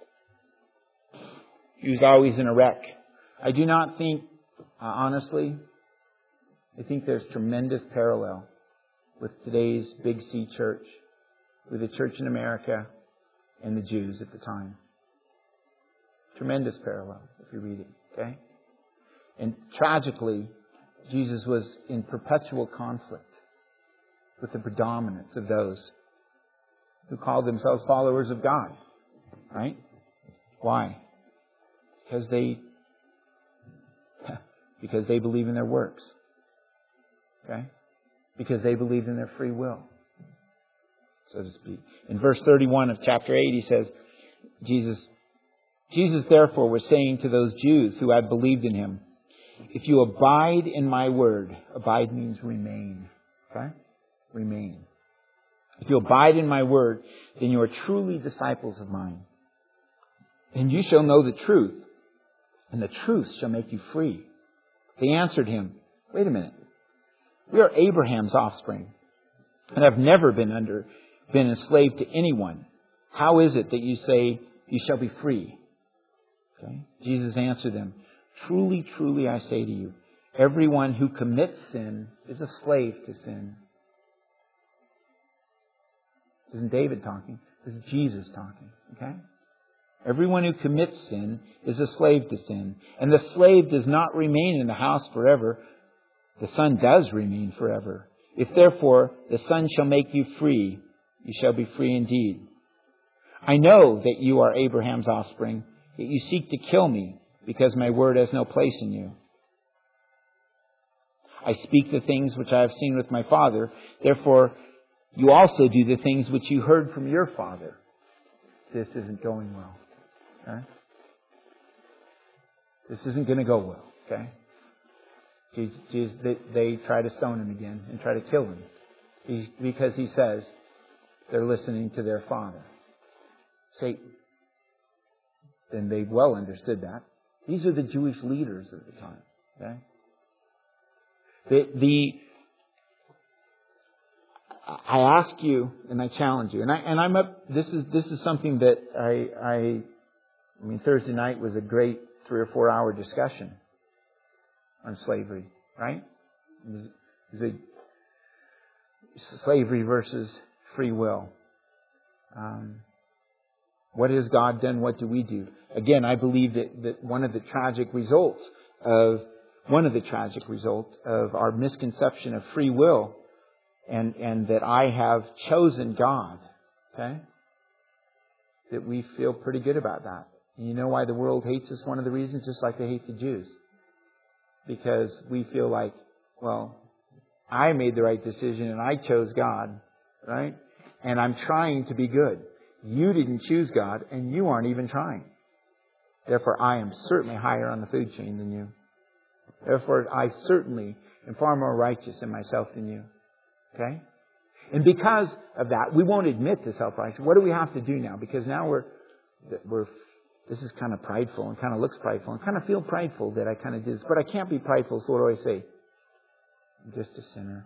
he was always in a wreck. I do not think, honestly, I think there's tremendous parallel with today's Big C church, with the church in America and the Jews at the time. Tremendous parallel, if you read it. Okay? And tragically, Jesus was in perpetual conflict with the predominance of those who called themselves followers of God. Right? Why? Because they believe in their works. Okay? Because they believe in their free will, so to speak. In verse 31 of chapter 8, he says, Jesus therefore was saying to those Jews who had believed in him, "If you abide in my word," abide means remain. Okay? Remain. "If you abide in my word, then you are truly disciples of mine. And you shall know the truth, and the truth shall make you free." They answered him, "Wait a minute. We are Abraham's offspring, and have never been enslaved to anyone. How is it that you say you shall be free?" Okay? Jesus answered them, "Truly, truly, I say to you, everyone who commits sin is a slave to sin." This isn't David talking. This is Jesus talking. Okay? Everyone who commits sin is a slave to sin. And the slave does not remain in the house forever. The Son does remain forever. If therefore the Son shall make you free, you shall be free indeed. I know that you are Abraham's offspring, yet you seek to kill me, because my word has no place in you. I speak the things which I have seen with my Father. Therefore, you also do the things which you heard from your father. This isn't going well. Okay? This isn't going to go well. Okay? Jesus, they try to stone him again and try to kill him. Because he says they're listening to their father, Satan. And they well understood that. These are the Jewish leaders at the time. Okay? I ask you and I challenge you, and I'm up. This is something that I mean, Thursday night was a great 3 or 4 hour discussion on slavery, right? It was a slavery versus free will. What has God done? What do we do? Again, I believe that one of the tragic results of our misconception of free will, and that I have chosen God, okay, that we feel pretty good about that. And you know why the world hates us? One of the reasons, just like they hate the Jews. Because we feel like, well, I made the right decision and I chose God, right? And I'm trying to be good. You didn't choose God and you aren't even trying. Therefore, I am certainly higher on the food chain than you. Therefore, I certainly am far more righteous in myself than you. Okay? And because of that, we won't admit to self-righteousness. What do we have to do now? Because now this is kind of prideful and kind of looks prideful and kind of feel prideful that I kind of did this. But I can't be prideful, so what do I say? I'm just a sinner.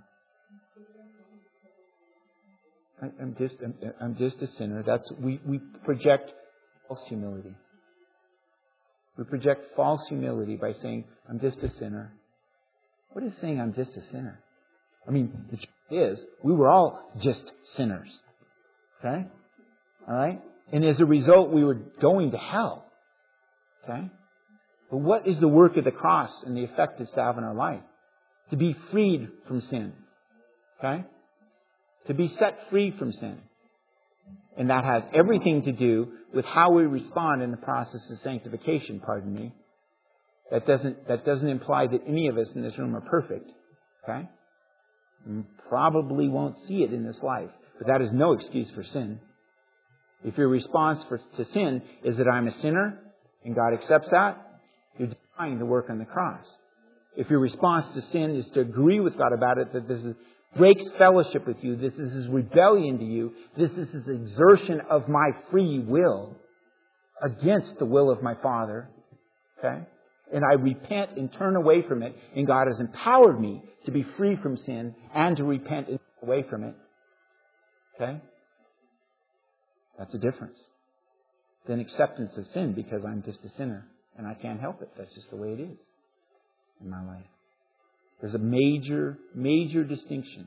I'm just a sinner. We project false humility. We project false humility by saying, I'm just a sinner. What is saying I'm just a sinner? I mean, the truth is, we were all just sinners. Okay? All right? And as a result, we were going to hell. Okay? But what is the work of the cross and the effect it's to have in our life? To be freed from sin. Okay? To be set free from sin. And that has everything to do with how we respond in the process of sanctification, pardon me. That doesn't imply that any of us in this room are perfect. Okay? You probably won't see it in this life. But that is no excuse for sin. If your response to sin is that I'm a sinner and God accepts that, you're denying the work on the cross. If your response to sin is to agree with God about it, that this breaks fellowship with you, this is His rebellion to you, this is His exertion of my free will against the will of my Father, okay? And I repent and turn away from it, and God has empowered me to be free from sin and to repent and turn away from it, okay? That's a difference than acceptance of sin because I'm just a sinner and I can't help it. That's just the way it is in my life. There's a major, major distinction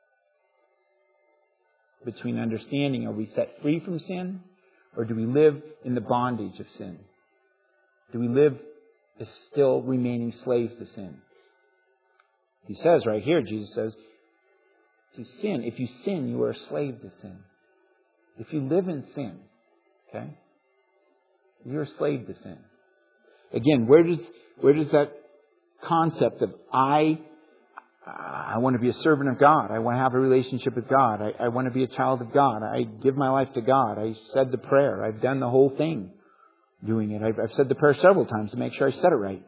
between understanding, are we set free from sin or do we live in the bondage of sin? Do we live as still remaining slaves to sin? He says right here, Jesus says, to sin, if you sin, you are a slave to sin. If you live in sin, okay, you're a slave to sin. Again, where does that concept of I want to be a servant of God. I want to have a relationship with God. I want to be a child of God. I give my life to God. I said the prayer. I've done the whole thing doing it. I've said the prayer several times to make sure I said it right.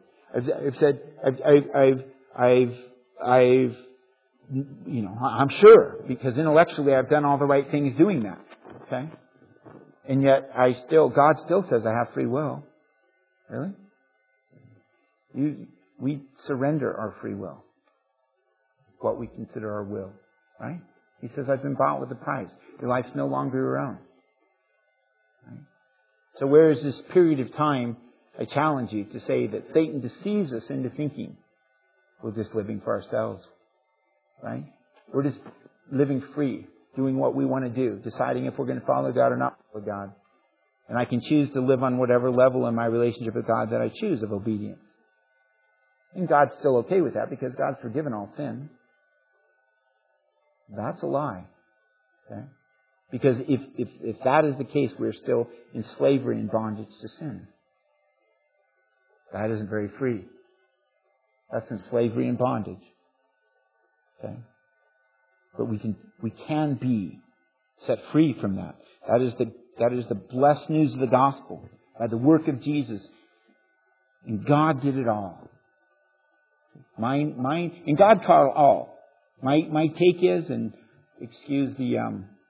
I'm sure because intellectually I've done all the right things doing that. Okay? And yet God still says I have free will. Really? We surrender our free will. What we consider our will. Right? He says, I've been bought with a price. Your life's no longer your own. Right? So where is this period of time, I challenge you to say that Satan deceives us into thinking we're just living for ourselves. Right? We're just living free, doing what we want to do, deciding if we're going to follow God or not follow God. And I can choose to live on whatever level in my relationship with God that I choose of obedience. And God's still okay with that because God's forgiven all sin. That's a lie. Okay? Because if that is the case, we're still in slavery and bondage to sin. That isn't very free. That's in slavery and bondage. Okay? But we can be set free from that. That is the blessed news of the gospel. By the work of Jesus, And God did it all. And God caught it all. My take is, and excuse the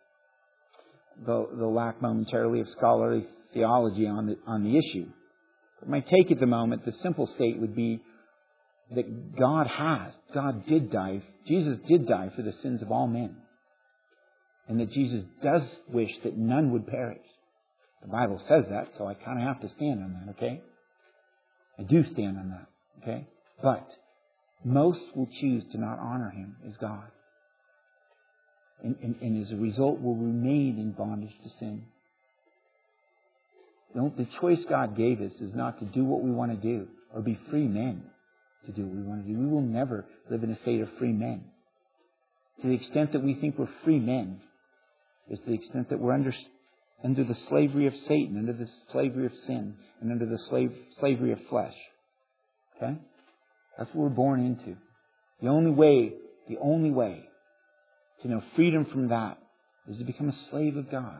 lack momentarily of scholarly theology on the issue. But my take at the moment, the simple state would be that God did die. Jesus did die for the sins of all men. And that Jesus does wish that none would perish. The Bible says that, so I kind of have to stand on that, okay? I do stand on that, okay? But most will choose to not honor Him as God. And as a result will remain in bondage to sin. The choice God gave us is not to do what we want to do or be free men to do what we want to do. We will never live in a state of free men. To the extent that we think we're free men is to the extent that we're under the slavery of Satan, under the slavery of sin, and under the slavery of flesh. Okay? That's what we're born into. The only way to know freedom from that is to become a slave of God.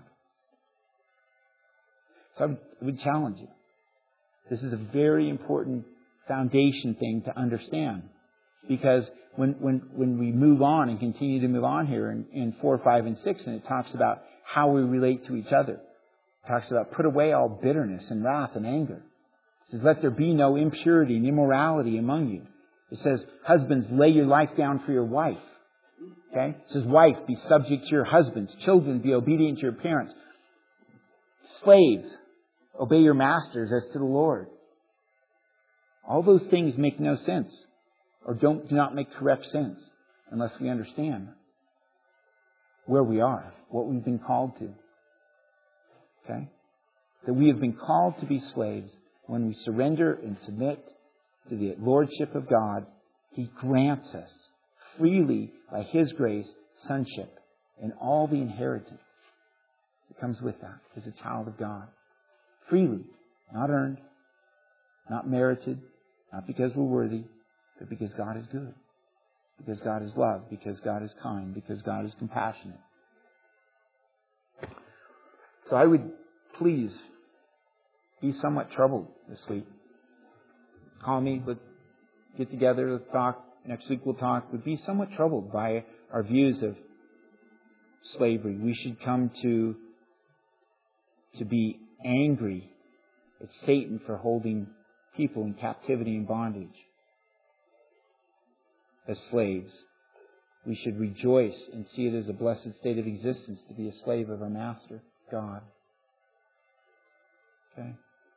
So I would challenge you. This is a very important foundation thing to understand. Because when we move on and continue to move on here in 4, 5, and 6, and it talks about how we relate to each other. It talks about put away all bitterness and wrath and anger. It says, let there be no impurity and immorality among you. It says, husbands, lay your life down for your wife. Okay? It says, wife, be subject to your husbands. Children, be obedient to your parents. Slaves, obey your masters as to the Lord. All those things make no sense, or do not make correct sense, unless we understand where we are, what we've been called to. Okay? That we have been called to be slaves. When we surrender and submit to the lordship of God, He grants us freely, by His grace, sonship and all the inheritance that comes with that as a child of God. Freely, not earned, not merited, not because we're worthy, but because God is good, because God is love, because God is kind, because God is compassionate. So I would please be somewhat troubled this week. Call me, let's get together, let's talk. Next week we'll talk. But be somewhat troubled by our views of slavery. We should come to be angry at Satan for holding people in captivity and bondage as slaves. We should rejoice and see it as a blessed state of existence to be a slave of our Master, God. Okay?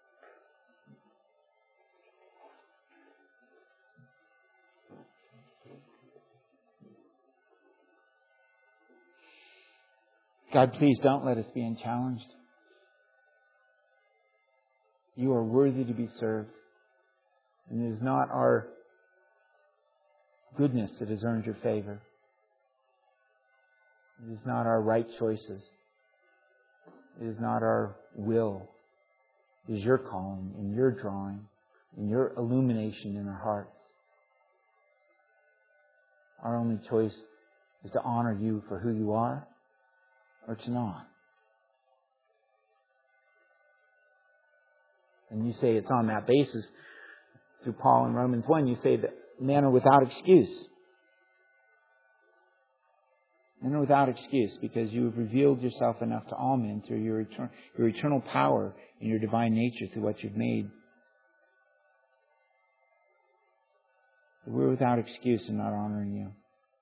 God, please don't let us be unchallenged. You are worthy to be served. And it is not our goodness that has earned your favor. It is not our right choices. It is not our will. It is your calling and your drawing and your illumination in our hearts. Our only choice is to honor you for who you are or to not. And you say it's on that basis, through Paul in Romans 1, you say that men are without excuse. Men are without excuse because you have revealed yourself enough to all men through your eternal power and your divine nature through what you've made. But we're without excuse in not honoring you.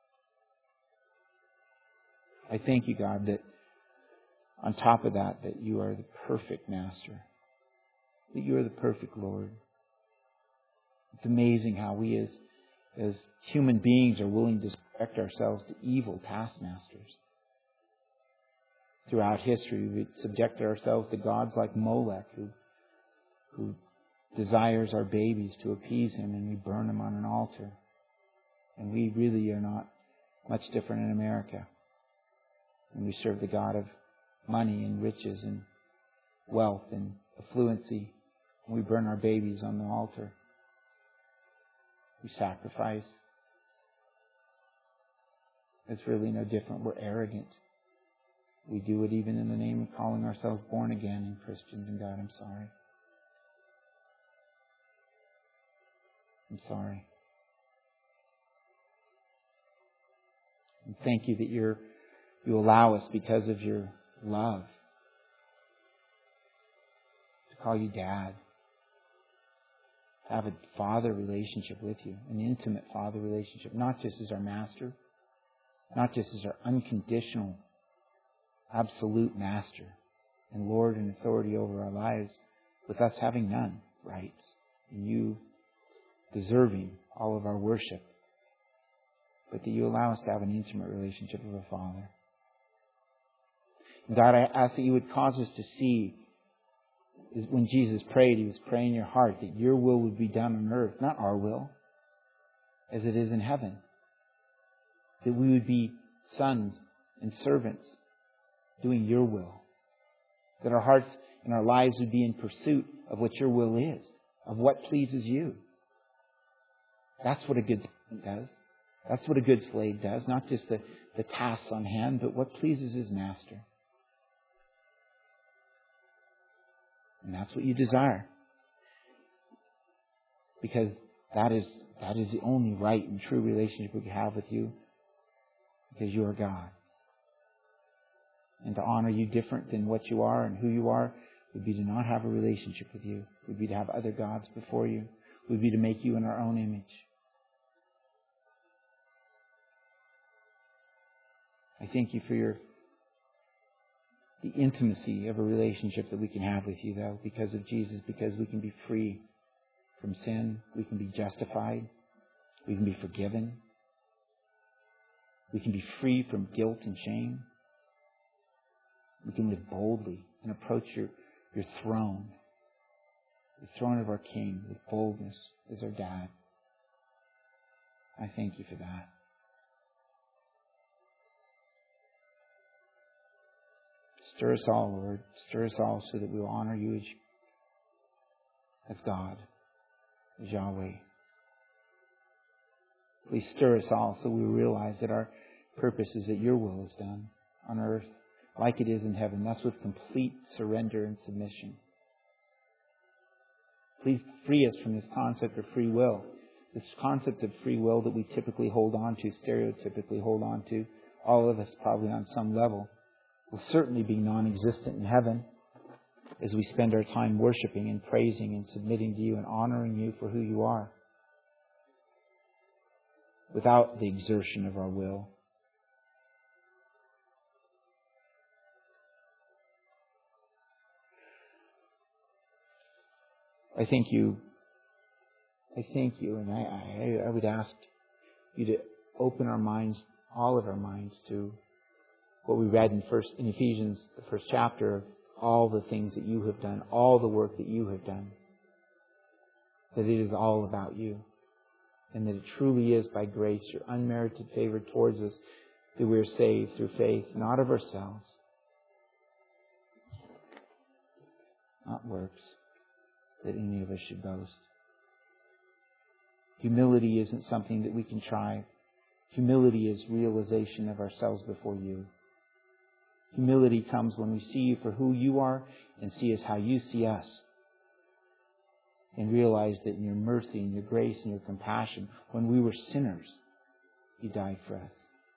I thank you, God, that on top of that you are the perfect Master. That you are the perfect Lord. It's amazing how we as human beings are willing to subject ourselves to evil taskmasters. Throughout history, we subjected ourselves to gods like Molech, who desires our babies to appease him, and we burn them on an altar. And we really are not much different in America. And we serve the God of money and riches and wealth and affluency. And we burn our babies on the altar. We sacrifice. It's really no different. We're arrogant. We do it even in the name of calling ourselves born again and Christians. And God, I'm sorry. I'm sorry. And thank you that you allow us, because of your love, to call you Dad. To have a father relationship with you, an intimate father relationship, not just as our master, not just as our unconditional, absolute master and Lord and authority over our lives, with us having none rights, and you deserving all of our worship, but that you allow us to have an intimate relationship with a Father. And God, I ask that you would cause us to see, when Jesus prayed, He was praying in your heart that your will would be done on earth, not our will, as it is in heaven. That we would be sons and servants doing your will. That our hearts and our lives would be in pursuit of what your will is, of what pleases you. That's what a good servant does. That's what a good slave does. Not just the tasks on hand, but what pleases his master. And that's what you desire. Because that is the only right and true relationship we can have with you. Because you are God. And to honor you different than what you are and who you are would be to not have a relationship with you. Would be to have other gods before you. Would be to make you in our own image. I thank you for the intimacy of a relationship that we can have with you, though, because of Jesus, because we can be free from sin. We can be justified. We can be forgiven. We can be free from guilt and shame. We can live boldly and approach your throne, the throne of our King, with boldness as our Dad. I thank you for that. Stir us all, Lord. Stir us all so that we will honor you as God, as Yahweh. Please stir us all so we realize that our purpose is that your will is done on earth like it is in heaven. That's with complete surrender and submission. Please free us from this concept of free will. This concept of free will that we typically hold on to, stereotypically hold on to, all of us probably on some level, will certainly be non-existent in heaven as we spend our time worshiping and praising and submitting to you and honoring you for who you are, without the exertion of our will. I thank you, and I would ask you to open our minds, all of our minds, to what we read in Ephesians, the first chapter, of all the things that you have done, all the work that you have done. That it is all about you. And that it truly is by grace, your unmerited favor towards us, that we are saved through faith, not of ourselves. Not works, that any of us should boast. Humility isn't something that we contrive. Humility is realization of ourselves before you. Humility comes when we see you for who you are and see us how you see us. And realize that in your mercy and your grace and your compassion, when we were sinners, you died for us.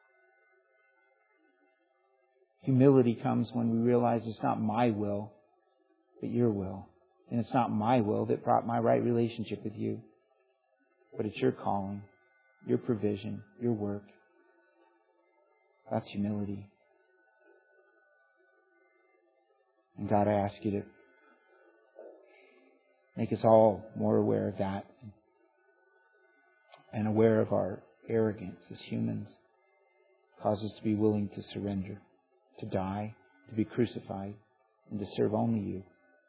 Humility comes when we realize it's not my will, but your will. And it's not my will that brought my right relationship with you, but it's your calling, your provision, your work. That's humility. And God, I ask you to make us all more aware of that and aware of our arrogance as humans. Cause us to be willing to surrender, to die, to be crucified, and to serve only you.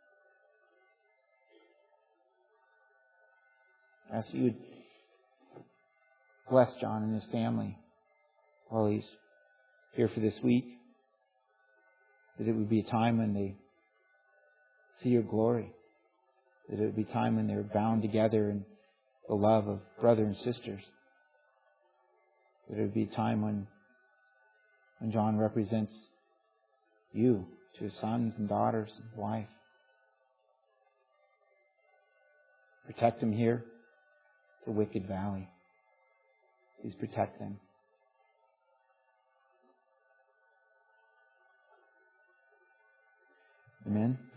I ask you would bless John and his family while he's here for this week. That it would be a time when they see your glory. That it would be a time when they're bound together in the love of brother and sisters. That it would be a time when John represents you to his sons and daughters and wife. Protect him here. to Wicked Valley. Please protect them. Amen.